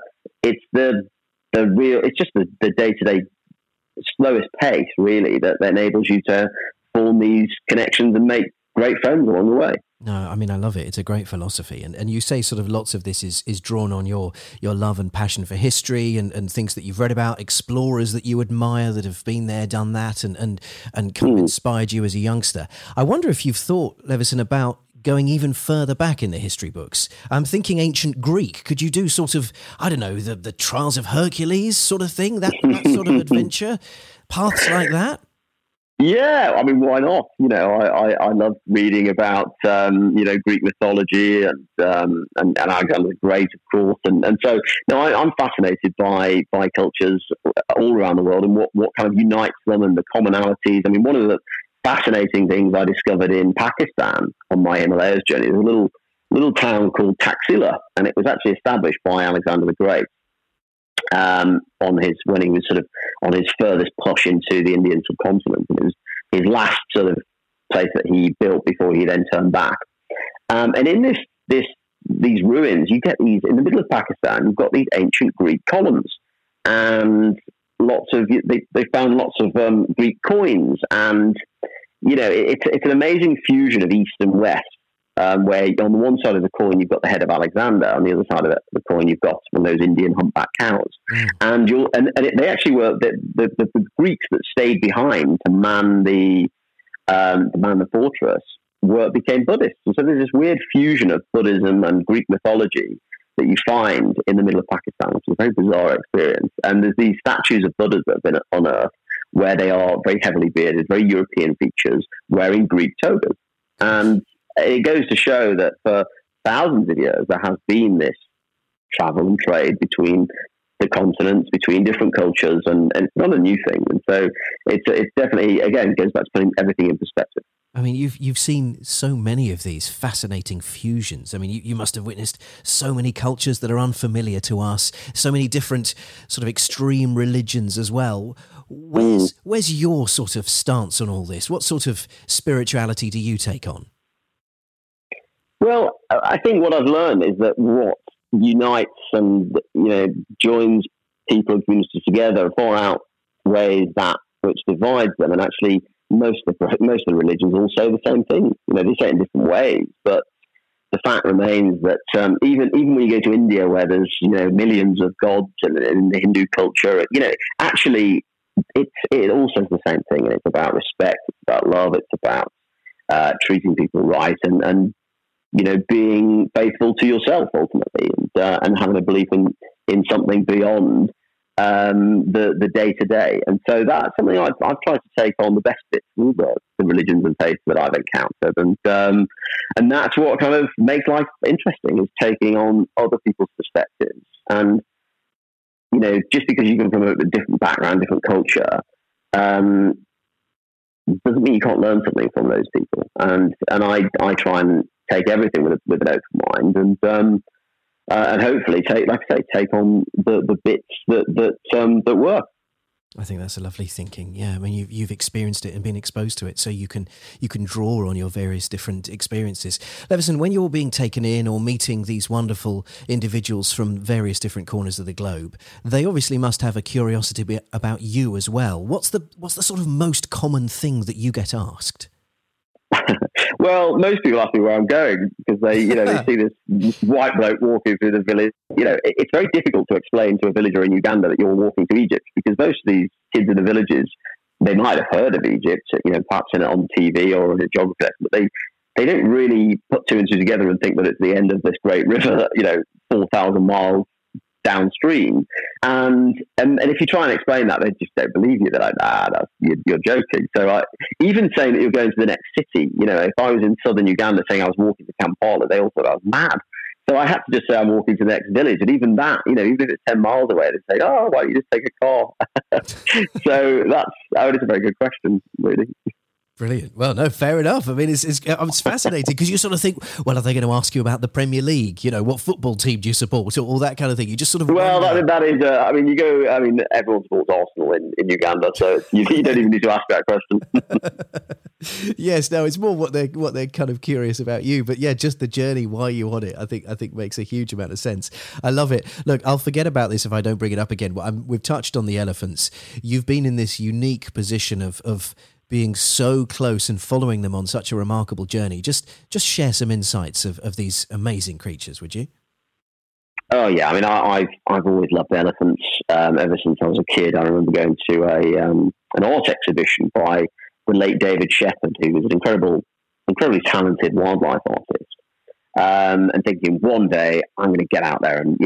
day-to-day slowest pace really that enables you to form these connections and make great friends along the way. No, I mean, I love it. It's a great philosophy. And you say sort of lots of this is drawn on your love and passion for history and things that you've read about, explorers that you admire that have been there, done that, and kind of inspired you as a youngster. I wonder if you've thought, Levison, about going even further back in the history books. I'm thinking ancient Greek. Could you do sort of, I don't know, the Trials of Hercules sort of thing, that sort of adventure, paths like that? Yeah, I mean, why not? I love reading about Greek mythology and Alexander the Great, of course, and so I'm fascinated by cultures all around the world and what kind of unites them and the commonalities. I mean, one of the fascinating things I discovered in Pakistan on my Himalayas journey is a little town called Taxila, and it was actually established by Alexander the Great. When he was sort of on his furthest push into the Indian subcontinent, and it was his last sort of place that he built before he then turned back. And in these ruins, you get these in the middle of Pakistan. You've got these ancient Greek columns, and they found lots of Greek coins, and it's an amazing fusion of East and West. Where on the one side of the coin you've got the head of Alexander, on the other side of the coin you've got one of those Indian humpback cows, and they actually were the Greeks that stayed behind to man the fortress became Buddhists, and so there's this weird fusion of Buddhism and Greek mythology that you find in the middle of Pakistan, which is a very bizarre experience. And there's these statues of Buddhas that have been unearthed where they are very heavily bearded, very European features, wearing Greek togas, and it goes to show that for thousands of years there has been this travel and trade between the continents, between different cultures, and it's not a new thing. And so it's definitely, again, goes back to putting everything in perspective. I mean, you've seen so many of these fascinating fusions. I mean, you must have witnessed so many cultures that are unfamiliar to us, so many different sort of extreme religions as well. Where's your sort of stance on all this? What sort of spirituality do you take on? Well, I think what I've learned is that what unites and joins people and communities together far outweighs that which divides them. And actually, most of the religions all say the same thing. They say it in different ways, but the fact remains that even when you go to India, where there's millions of gods, and in the Hindu culture, actually it all says the same thing. And it's about respect, it's about love, it's about treating people right, and being faithful to yourself ultimately, and having a belief in something beyond the day to day. And so that's something I've tried to take on the best bits of the religions and faiths that I've encountered, and that's what kind of makes life interesting, is taking on other people's perspectives. And just because you come from a different background, different culture, doesn't mean you can't learn something from those people. And I try and take everything with an open mind, and hopefully take on the bits that work. I think that's a lovely thinking. Yeah, I mean, you've experienced it and been exposed to it, so you can draw on your various different experiences. Levison, when you're being taken in or meeting these wonderful individuals from various different corners of the globe, they obviously must have a curiosity about you as well. What's the sort of most common thing that you get asked? Well, most people ask me where I'm going because they see this white bloke walking through the village. It's very difficult to explain to a villager in Uganda that you're walking to Egypt, because most of these kids in the villages, they might have heard of Egypt, perhaps on TV or in a geography lesson, but they don't really put two and two together and think that it's the end of this great river, 4,000 miles downstream. And if you try and explain that, they just don't believe you. They're like, you're joking. So even saying that you're going to the next city, if I was in southern Uganda saying I was walking to Kampala, they all thought I was mad. So I had to just say I'm walking to the next village. And even that, even if it's 10 miles away, they say, oh, why don't you just take a car? So it's a very good question, really. Brilliant. Well, no, fair enough. I mean, it's fascinating because you sort of think, well, are they going to ask you about the Premier League? What football team do you support, or all that kind of thing? You just sort of that is. Everyone supports Arsenal in Uganda, so you don't even need to ask that question. Yes, no, it's more what they're kind of curious about you, but yeah, just the journey, why you on it, I think makes a huge amount of sense. I love it. Look, I'll forget about this if I don't bring it up again. We've touched on the elephants. You've been in this unique position of being so close and following them on such a remarkable journey. Just share some insights of these amazing creatures, would you? Oh yeah, I've always loved elephants ever since I was a kid. I remember going to an art exhibition by the late David Shepherd, who was an incredibly talented wildlife artist, and thinking one day I'm going to get out there and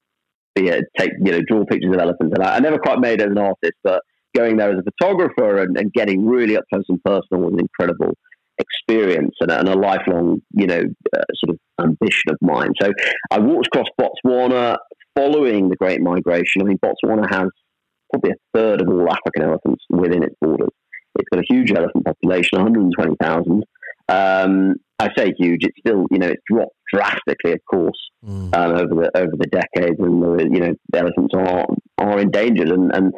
draw pictures of elephants. And I never quite made it as an artist, but going there as a photographer and getting really up close and personal was an incredible experience and a lifelong, sort of ambition of mine. So I walked across Botswana following the Great Migration. Botswana has probably a third of all African elephants within its borders. It's got a huge elephant population, 120,000. I say huge. It's still, it's dropped drastically, of course, over the decades, and the elephants are endangered. And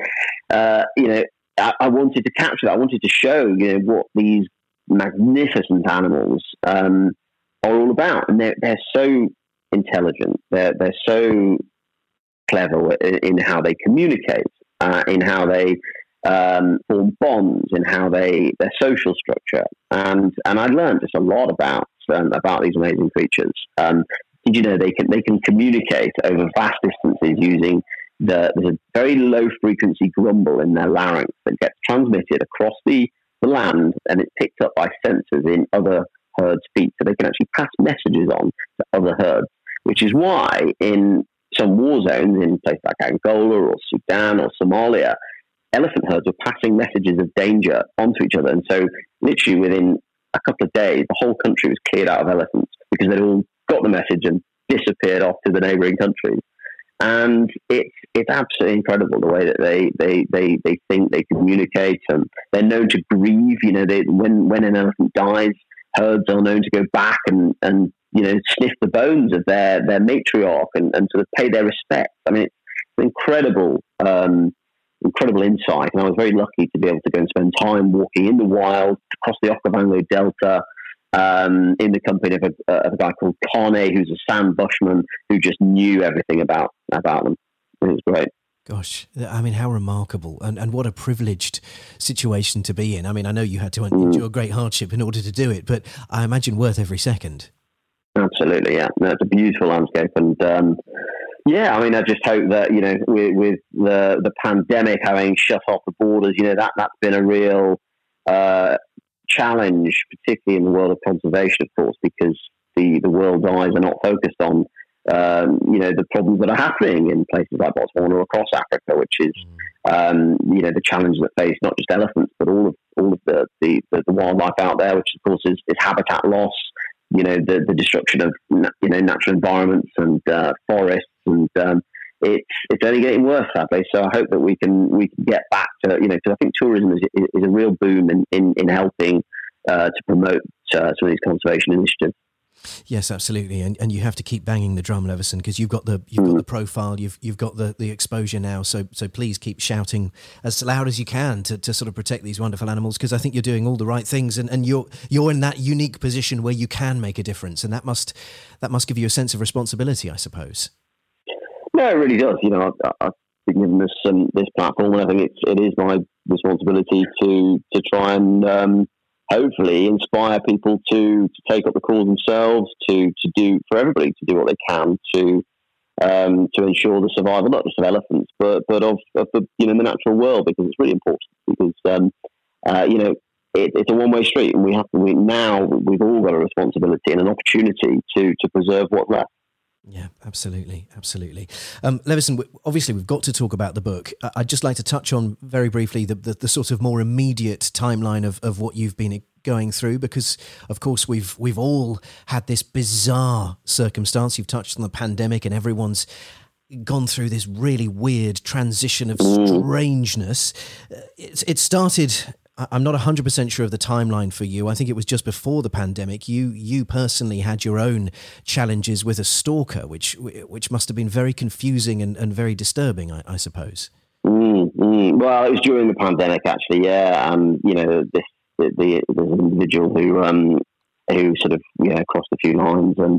I wanted to capture that. I wanted to show, what these magnificent animals are all about, and they're so intelligent. They're so clever in how they communicate, in how they form bonds, in how their social structure, and I learned just a lot about these amazing creatures. Did you know they can communicate over vast distances using there's a very low frequency grumble in their larynx that gets transmitted across the land, and it's picked up by sensors in other herds' feet, so they can actually pass messages on to other herds. Which is why in some war zones in places like Angola or Sudan or Somalia, elephant herds were passing messages of danger onto each other. And so literally within a couple of days, the whole country was cleared out of elephants because they'd all got the message and disappeared off to the neighbouring countries. And it's absolutely incredible the way that they think, they communicate, and they're known to grieve. When an elephant dies, herds are known to go back and sniff the bones of their matriarch and sort of pay their respects. It's an incredible insight, and I was very lucky to be able to go and spend time walking in the wild across the Okavango Delta, in the company of a guy called Kane, who's a sand bushman who just knew everything about them. It was great. Gosh, how remarkable, and what a privileged situation to be in. I know you had to endure great hardship in order to do it, but I imagine worth every second. Absolutely, yeah. No, it's a beautiful landscape, and I just hope that with the pandemic having shut off the borders, that's been a real challenge, particularly in the world of conservation, of course, because the world's eyes are not focused on the problems that are happening in places like Botswana or across Africa, which is the challenges that face not just elephants but all of the wildlife out there, which of course is habitat loss, the destruction of natural environments and forests, and it's only getting worse, sadly. So I hope that we can get back to, because I think tourism is a real boom in helping to promote some of these conservation initiatives. Yes, absolutely, and you have to keep banging the drum, Leveson, because you've got the profile, you've got the exposure now. So please keep shouting as loud as you can to sort of protect these wonderful animals, because I think you're doing all the right things, and you're in that unique position where you can make a difference, and that must give you a sense of responsibility, I suppose. No, it really does. I've been given this platform, and I think it is my responsibility to try and hopefully inspire people to take up the cause themselves, to do for everybody to do what they can to ensure the survival not just of elephants but of the the natural world, because it's really important, because it's a one-way street, and we've all got a responsibility and an opportunity to preserve what's left. Yeah, absolutely. Levison, obviously we've got to talk about the book. I'd just like to touch on very briefly the sort of more immediate timeline of what you've been going through, because of course we've all had this bizarre circumstance. You've touched on the pandemic, and everyone's gone through this really weird transition of strangeness. It started, I'm not 100% sure of the timeline for you. I think it was just before the pandemic. You personally had your own challenges with a stalker, which must have been very confusing and very disturbing, I suppose. Well, it was during the pandemic, actually. Yeah, there's an individual who sort of crossed a few lines, and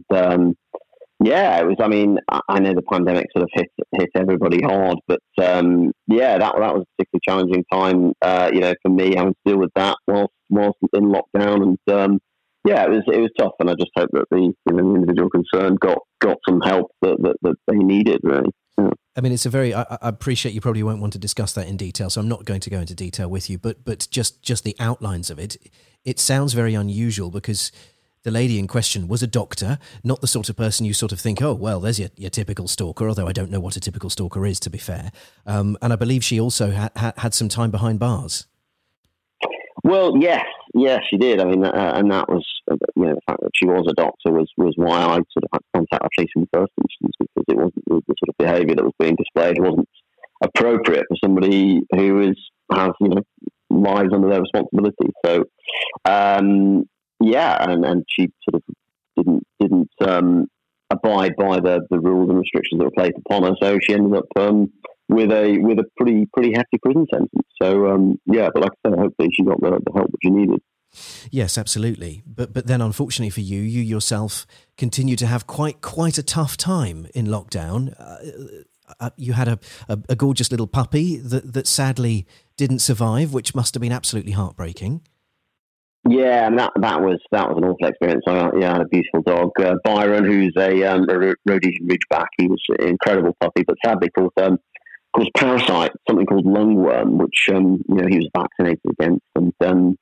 it was. I mean, I know the pandemic sort of hit everybody hard, but that was a particularly challenging time. For me, having to deal with that whilst in lockdown, and it was tough. And I just hope that the individual concerned got some help that they needed, really. Yeah. I mean, it's I appreciate you probably won't want to discuss that in detail, so I'm not going to go into detail with you, but just the outlines of it. It sounds very unusual, because the lady in question was a doctor, not the sort of person you sort of think, oh, well, there's your typical stalker, although I don't know what a typical stalker is, to be fair. And I believe she also had some time behind bars. Well, yes, she did. I mean, and that was, the fact that she was a doctor was why I sort of had to contact the police in the first instance, because it wasn't the sort of behaviour that was being displayed wasn't appropriate for somebody who has lives under their responsibility. So, and she sort of didn't abide by the rules and restrictions that were placed upon her. So she ended up with a pretty hefty prison sentence. So but like I said, hopefully she got the help that she needed. Yes, absolutely. But then, unfortunately for you yourself continue to have quite a tough time in lockdown. You had a gorgeous little puppy that sadly didn't survive, which must have been absolutely heartbreaking. Yeah, and that was an awful experience. I had a beautiful dog, Byron, who's a Rhodesian Ridgeback. He was an incredible puppy, but sadly caught parasite, something called lungworm, which he was vaccinated against, and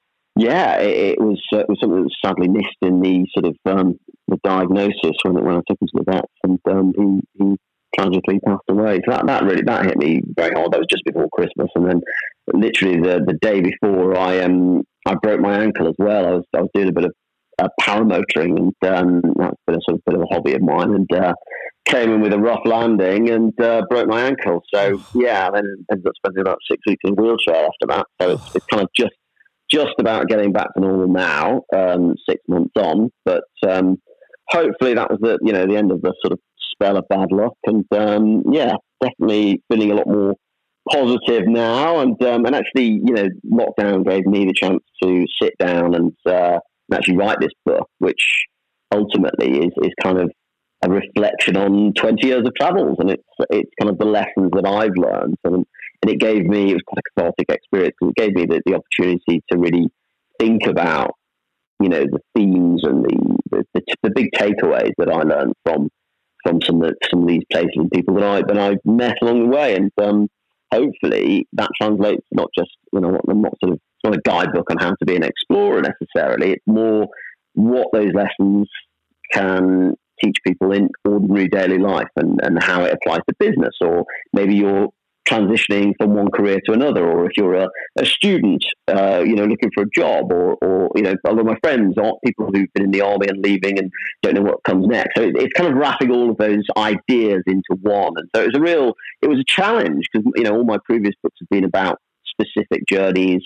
it was something that was sadly missed in the sort of the diagnosis when I took him to the vet, and he tragically passed away. So that hit me very hard. That was just before Christmas, and then literally the day before I broke my ankle as well. I was doing a bit of paramotoring, and that's been a sort of bit of a hobby of mine, and came in with a rough landing and broke my ankle. So then ended up spending about 6 weeks in a wheelchair after that. So it's kind of just about getting back to normal now, 6 months on. But hopefully that was the end of the sort of spell of bad luck, and definitely feeling a lot more positive now, and actually lockdown gave me the chance to sit down and actually write this book, which ultimately is kind of a reflection on 20 years of travels, and it's kind of the lessons that I've learned, and it was quite a cathartic experience, because it gave me the opportunity to really think about the themes and the big takeaways that I learned from some of these places and people that I met along the way, and hopefully that translates not just I'm not sort of, it's not a guidebook on how to be an explorer necessarily. It's more what those lessons can teach people in ordinary daily life, and how it applies to business, or maybe you're transitioning from one career to another, or if you're a student, looking for a job, or a lot of my friends are people who've been in the army and leaving and don't know what comes next. So it's kind of wrapping all of those ideas into one. And so it was a challenge, because, all my previous books have been about specific journeys,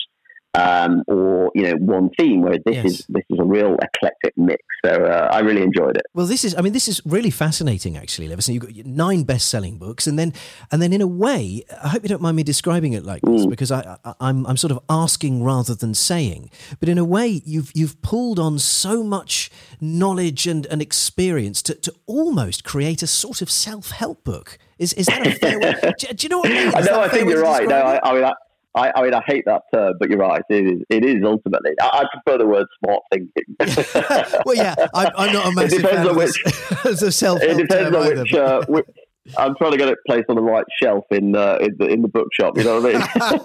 or one theme, whereas this is a real eclectic mix. So I really enjoyed it. Well, this is really fascinating, actually, Levison. You've got 9 best-selling books, and then in a way, I hope you don't mind me describing it like this, because I'm sort of asking rather than saying, but in a way, you've pulled on so much knowledge and experience to almost create a sort of self-help book. Is that a fair way? Do you know what I mean? I think you're right. No, I mean, I hate that term, but you're right. It is ultimately. I prefer the word smart thinking. Well, yeah, I'm not a massive fan of the self-help. It depends on which. I'm trying to get it placed on the right shelf in the bookshop. You know what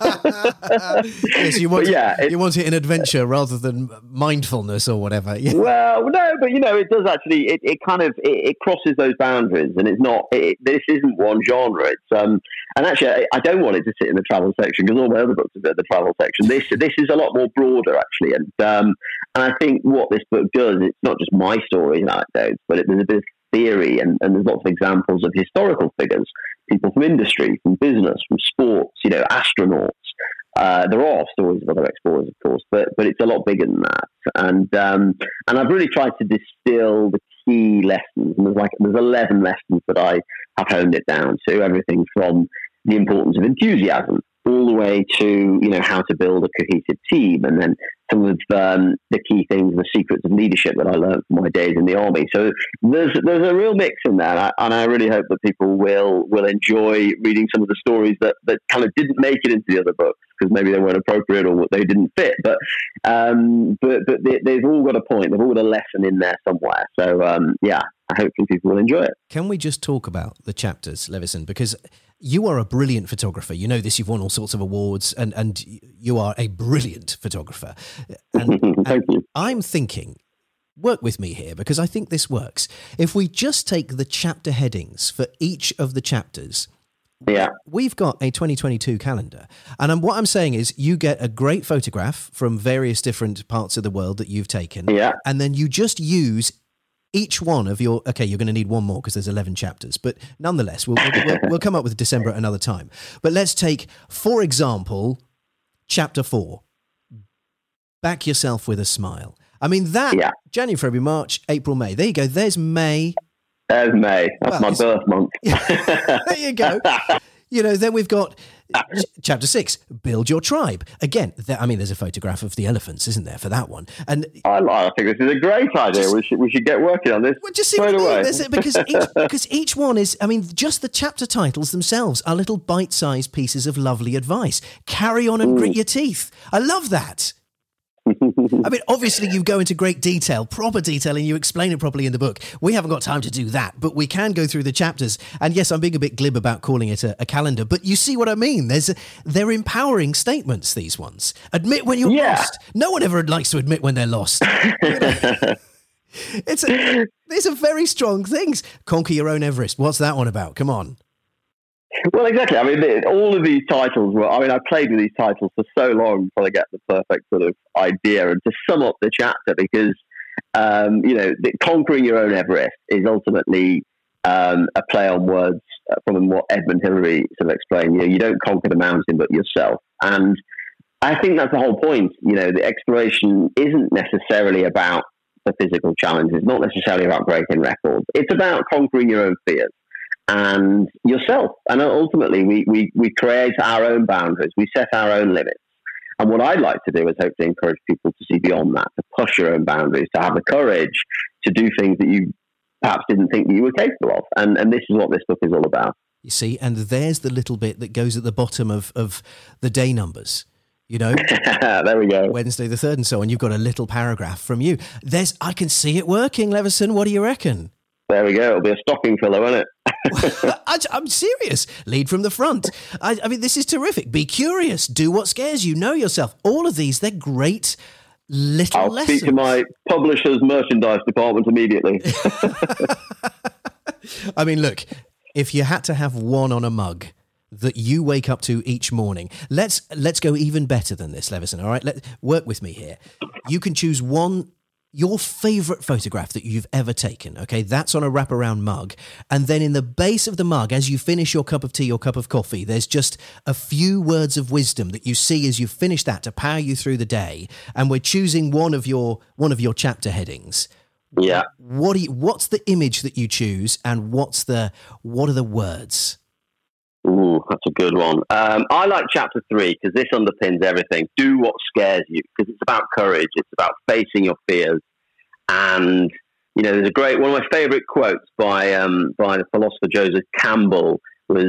I mean? Yes, you want it in adventure rather than mindfulness or whatever. Yeah. Well, no, but it does actually. It kind of crosses those boundaries, and it's not. This isn't one genre. It's and actually, I don't want it to sit in the travel section because all my other books are in the travel section. This is a lot more broader actually, and I think what this book does, it's not just my stories and anecdotes, but there's a bit of theory and there's lots of examples of historical figures, people from industry, from business, from sports, astronauts. There are stories of other explorers, of course, but it's a lot bigger than that. And I've really tried to distill the key lessons. And there's 11 lessons that I have honed it down to. Everything from the importance of enthusiasm all the way to how to build a cohesive team, and then some of the key things, the secrets of leadership that I learned from my days in the army. So there's a real mix in there, and I really hope that people will enjoy reading some of the stories that kind of didn't make it into the other books because maybe they weren't appropriate or they didn't fit. But they've all got a point. They've all got a lesson in there somewhere. So I hope people will enjoy it. Can we just talk about the chapters, Levison? Because you are a brilliant photographer. You know this. You've won all sorts of awards, and you are a brilliant photographer. And Thank you. I'm thinking, work with me here, because I think this works. If we just take the chapter headings for each of the chapters, we've got a 2022 calendar. And what I'm saying is you get a great photograph from various different parts of the world that you've taken, and then you just use each one of your, okay, you're going to need one more because there's 11 chapters, but nonetheless, we'll come up with December at another time. But let's take, for example, chapter 4, Back Yourself with a Smile. I mean, January, February, March, April, May. There you go. There's May. There's May. That's my birth month. There you go. Then we've got chapter 6, Build Your Tribe. Again, there's a photograph of the elephants, isn't there, for that one? And I think this is a great idea. We should get working on this straight away. Because each one is, just the chapter titles themselves are little bite-sized pieces of lovely advice. Carry on and grit your teeth. I love that. Obviously you go into great detail, proper detail, and you explain it properly in the book. We haven't got time to do that, but we can go through the chapters. And yes, I'm being a bit glib about calling it a calendar, but you see what I mean. They're empowering statements, these ones. Admit when you're lost. No one ever likes to admit when they're lost. These are very strong things. Conquer your own Everest. What's that one about? Come on. Well, exactly. All of these titles I played with these titles for so long until I get the perfect sort of idea. And to sum up the chapter, because, conquering your own Everest is ultimately a play on words from what Edmund Hillary sort of explained. You don't conquer the mountain, but yourself. And I think that's the whole point. The exploration isn't necessarily about the physical challenges, not necessarily about breaking records. It's about conquering your own fears and yourself. And ultimately, we create our own boundaries. We set our own limits. And what I'd like to do is hopefully encourage people to see beyond that, to push your own boundaries, to have the courage to do things that you perhaps didn't think that you were capable of. And this is what this book is all about. You see, and there's the little bit that goes at the bottom of the day numbers. There we go. Wednesday the 3rd and so on. You've got a little paragraph from you. I can see it working, Levison. What do you reckon? There we go. It'll be a stocking filler, won't it? I'm serious. Lead from the front. This is terrific. Be curious. Do what scares you. Know yourself. All of these, they're great little lessons. I'll speak to my publisher's merchandise department immediately. Look, if you had to have one on a mug that you wake up to each morning, let's go even better than this, Levison. All right, work with me here. You can choose one. Your favourite photograph that you've ever taken, okay? That's on a wraparound mug. And then in the base of the mug, as you finish your cup of tea or cup of coffee, there's just a few words of wisdom that you see as you finish that to power you through the day. And we're choosing one of your chapter headings. Yeah. What's the image that you choose, and what are the words? Ooh, that's a good one. I like chapter 3 because this underpins everything. Do what scares you, because it's about courage. It's about facing your fears. And, there's one of my favourite quotes by the philosopher Joseph Campbell was,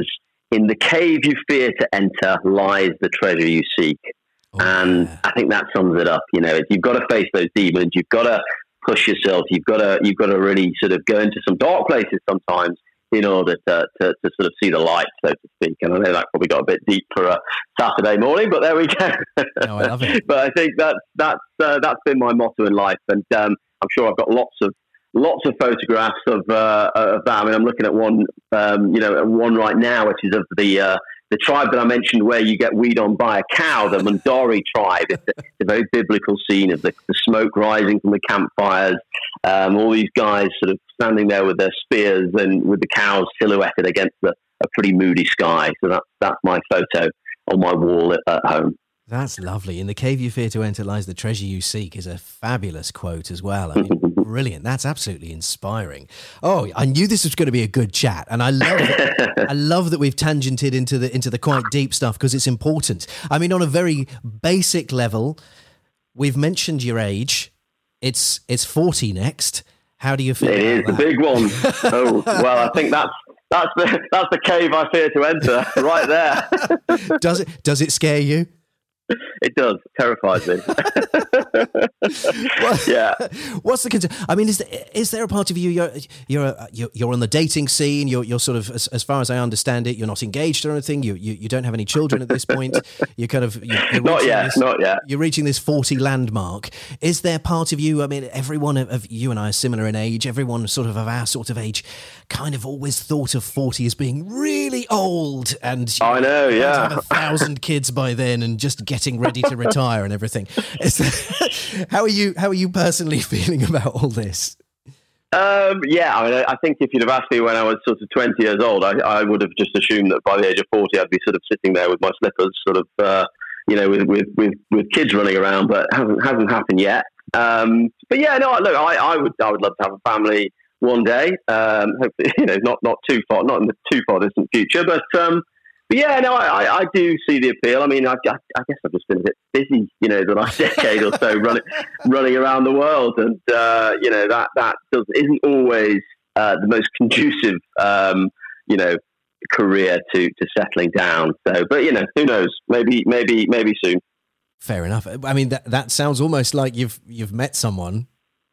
in the cave you fear to enter lies the treasure you seek. And I think that sums it up. You've got to face those demons. You've got to push yourself. You've got to really sort of go into some dark places sometimes in order to sort of see the light, so to speak. And I know that probably got a bit deep for a Saturday morning, but there we go. No, I love it. But I think that's been my motto in life, and I'm sure I've got lots of photographs of that. I mean, I'm looking at one, one right now, which is of the tribe that I mentioned where you get weed on by a cow, the Mundari tribe. It's a very biblical scene of the smoke rising from the campfires, all these guys sort of standing there with their spears and with the cows silhouetted against a pretty moody sky. So that's my photo on my wall at home. That's lovely. In the cave you fear to enter lies the treasure you seek is a fabulous quote as well. I mean, brilliant. That's absolutely inspiring. Oh, I knew this was going to be a good chat, and I love that we've tangented into the quite deep stuff because it's important. I mean, on a very basic level, we've mentioned your age. It's 40 next. How do you feel? It is the big one. Oh, well, I think that's the cave I fear to enter right there. Does it scare you? It does. It terrifies me. Yeah. What's the concern? I mean, is there a part of you you're on the dating scene? You're sort of, as far as I understand it, you're not engaged or anything. You don't have any children at this point. You're kind of not yet. You're reaching this 40 landmark. Is there part of you? I mean, everyone of you and I are similar in age. Everyone sort of our sort of age kind of always thought of 40 as being really old, and I know, yeah, have 1,000 kids by then, and just getting ready to retire and everything. How are you personally feeling about all this? Yeah, I mean, I think if you'd have asked me when I was sort of 20 years old, I would have just assumed that by the age of 40 I'd be sort of sitting there with my slippers, sort of with kids running around, but hasn't happened yet. But yeah, no, look, I would love to have a family one day. Hopefully, not too far, not in the too far distant future. But yeah, no, I do see the appeal. I mean, I guess I've just been a bit busy, the last decade or so, running around the world, and that isn't always the most conducive, career to settling down. So, but who knows? Maybe soon. Fair enough. I mean, that sounds almost like you've met someone.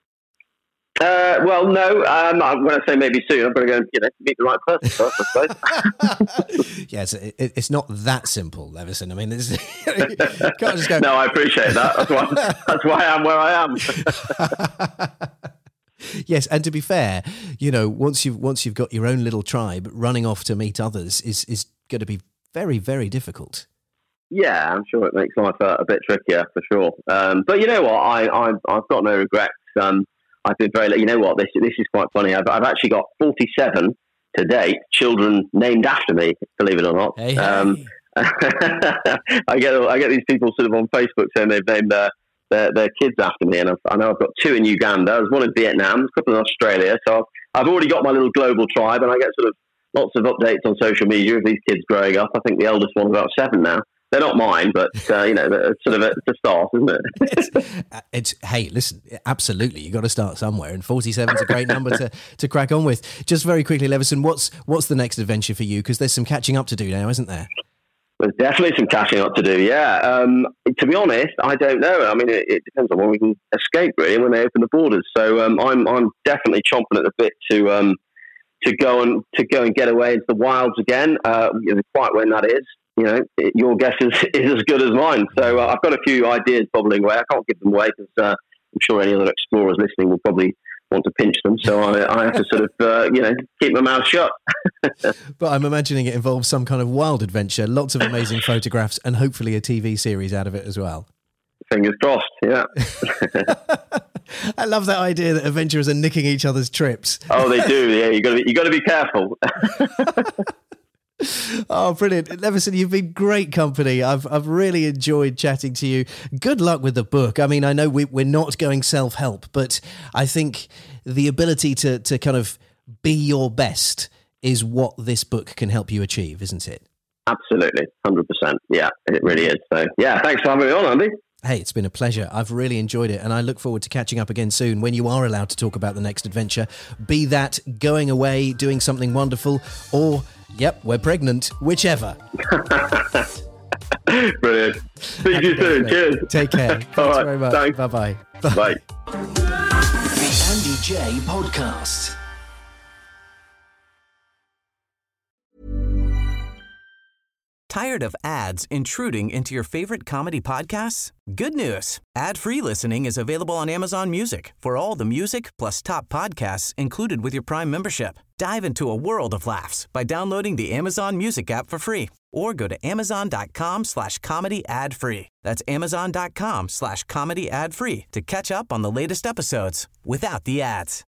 Well, no. When I say maybe soon, I'm going to go meet the right person first, I suppose. Yeah, it's not that simple, Leveson. I mean, you can't just go. No, I appreciate that. That's why I am where I am. Yes, and to be fair, once you've got your own little tribe, running off to meet others is going to be very, very difficult. Yeah, I'm sure it makes life a bit trickier for sure. But you know what? I've got no regrets. I've been very. You know what? This is quite funny. I've actually got 47 to date children named after me. Believe it or not. Hey. I get these people sort of on Facebook saying they've named their kids after me, and I know I've got 2 in Uganda. There's 1 in Vietnam, a couple in Australia. So I've already got my little global tribe, and I get sort of lots of updates on social media of these kids growing up. I think the eldest one's about 7 now. They're not mine, but it's sort of it's a start, isn't it? Hey, listen, absolutely, you got to start somewhere, and 47 is a great number to crack on with. Just very quickly, Leveson, what's the next adventure for you? Because there's some catching up to do now, isn't there? There's definitely some catching up to do. Yeah. To be honest, I don't know. I mean, it depends on when we can escape, really, when they open the borders. So I'm definitely chomping at the bit to go and get away into the wilds again. Quite when that is. Your guess is as good as mine. So I've got a few ideas bubbling away. I can't give them away because I'm sure any other explorers listening will probably want to pinch them. So I have to sort of, keep my mouth shut. But I'm imagining it involves some kind of wild adventure, lots of amazing photographs, and hopefully a TV series out of it as well. Fingers crossed, yeah. I love that idea that adventurers are nicking each other's trips. Oh, they do. Yeah, you got to be careful. Oh, brilliant. Leveson, you've been great company. I've really enjoyed chatting to you. Good luck with the book. I mean, I know we're not going self-help, but I think the ability to kind of be your best is what this book can help you achieve, isn't it? Absolutely. 100%. Yeah, it really is. So, yeah, thanks for having me on, Andy. Hey, it's been a pleasure. I've really enjoyed it, and I look forward to catching up again soon when you are allowed to talk about the next adventure. Be that going away, doing something wonderful, or, yep, we're pregnant, whichever. Brilliant. See you soon. Cheers. Take care. Thanks All right, very much. thanks. Bye-bye. Bye. The Andy J Podcast. Tired of ads intruding into your favorite comedy podcasts? Good news. Ad-free listening is available on Amazon Music for all the music plus top podcasts included with your Prime membership. Dive into a world of laughs by downloading the Amazon Music app for free or go to amazon.com/comedy ad-free. That's amazon.com/comedy ad-free to catch up on the latest episodes without the ads.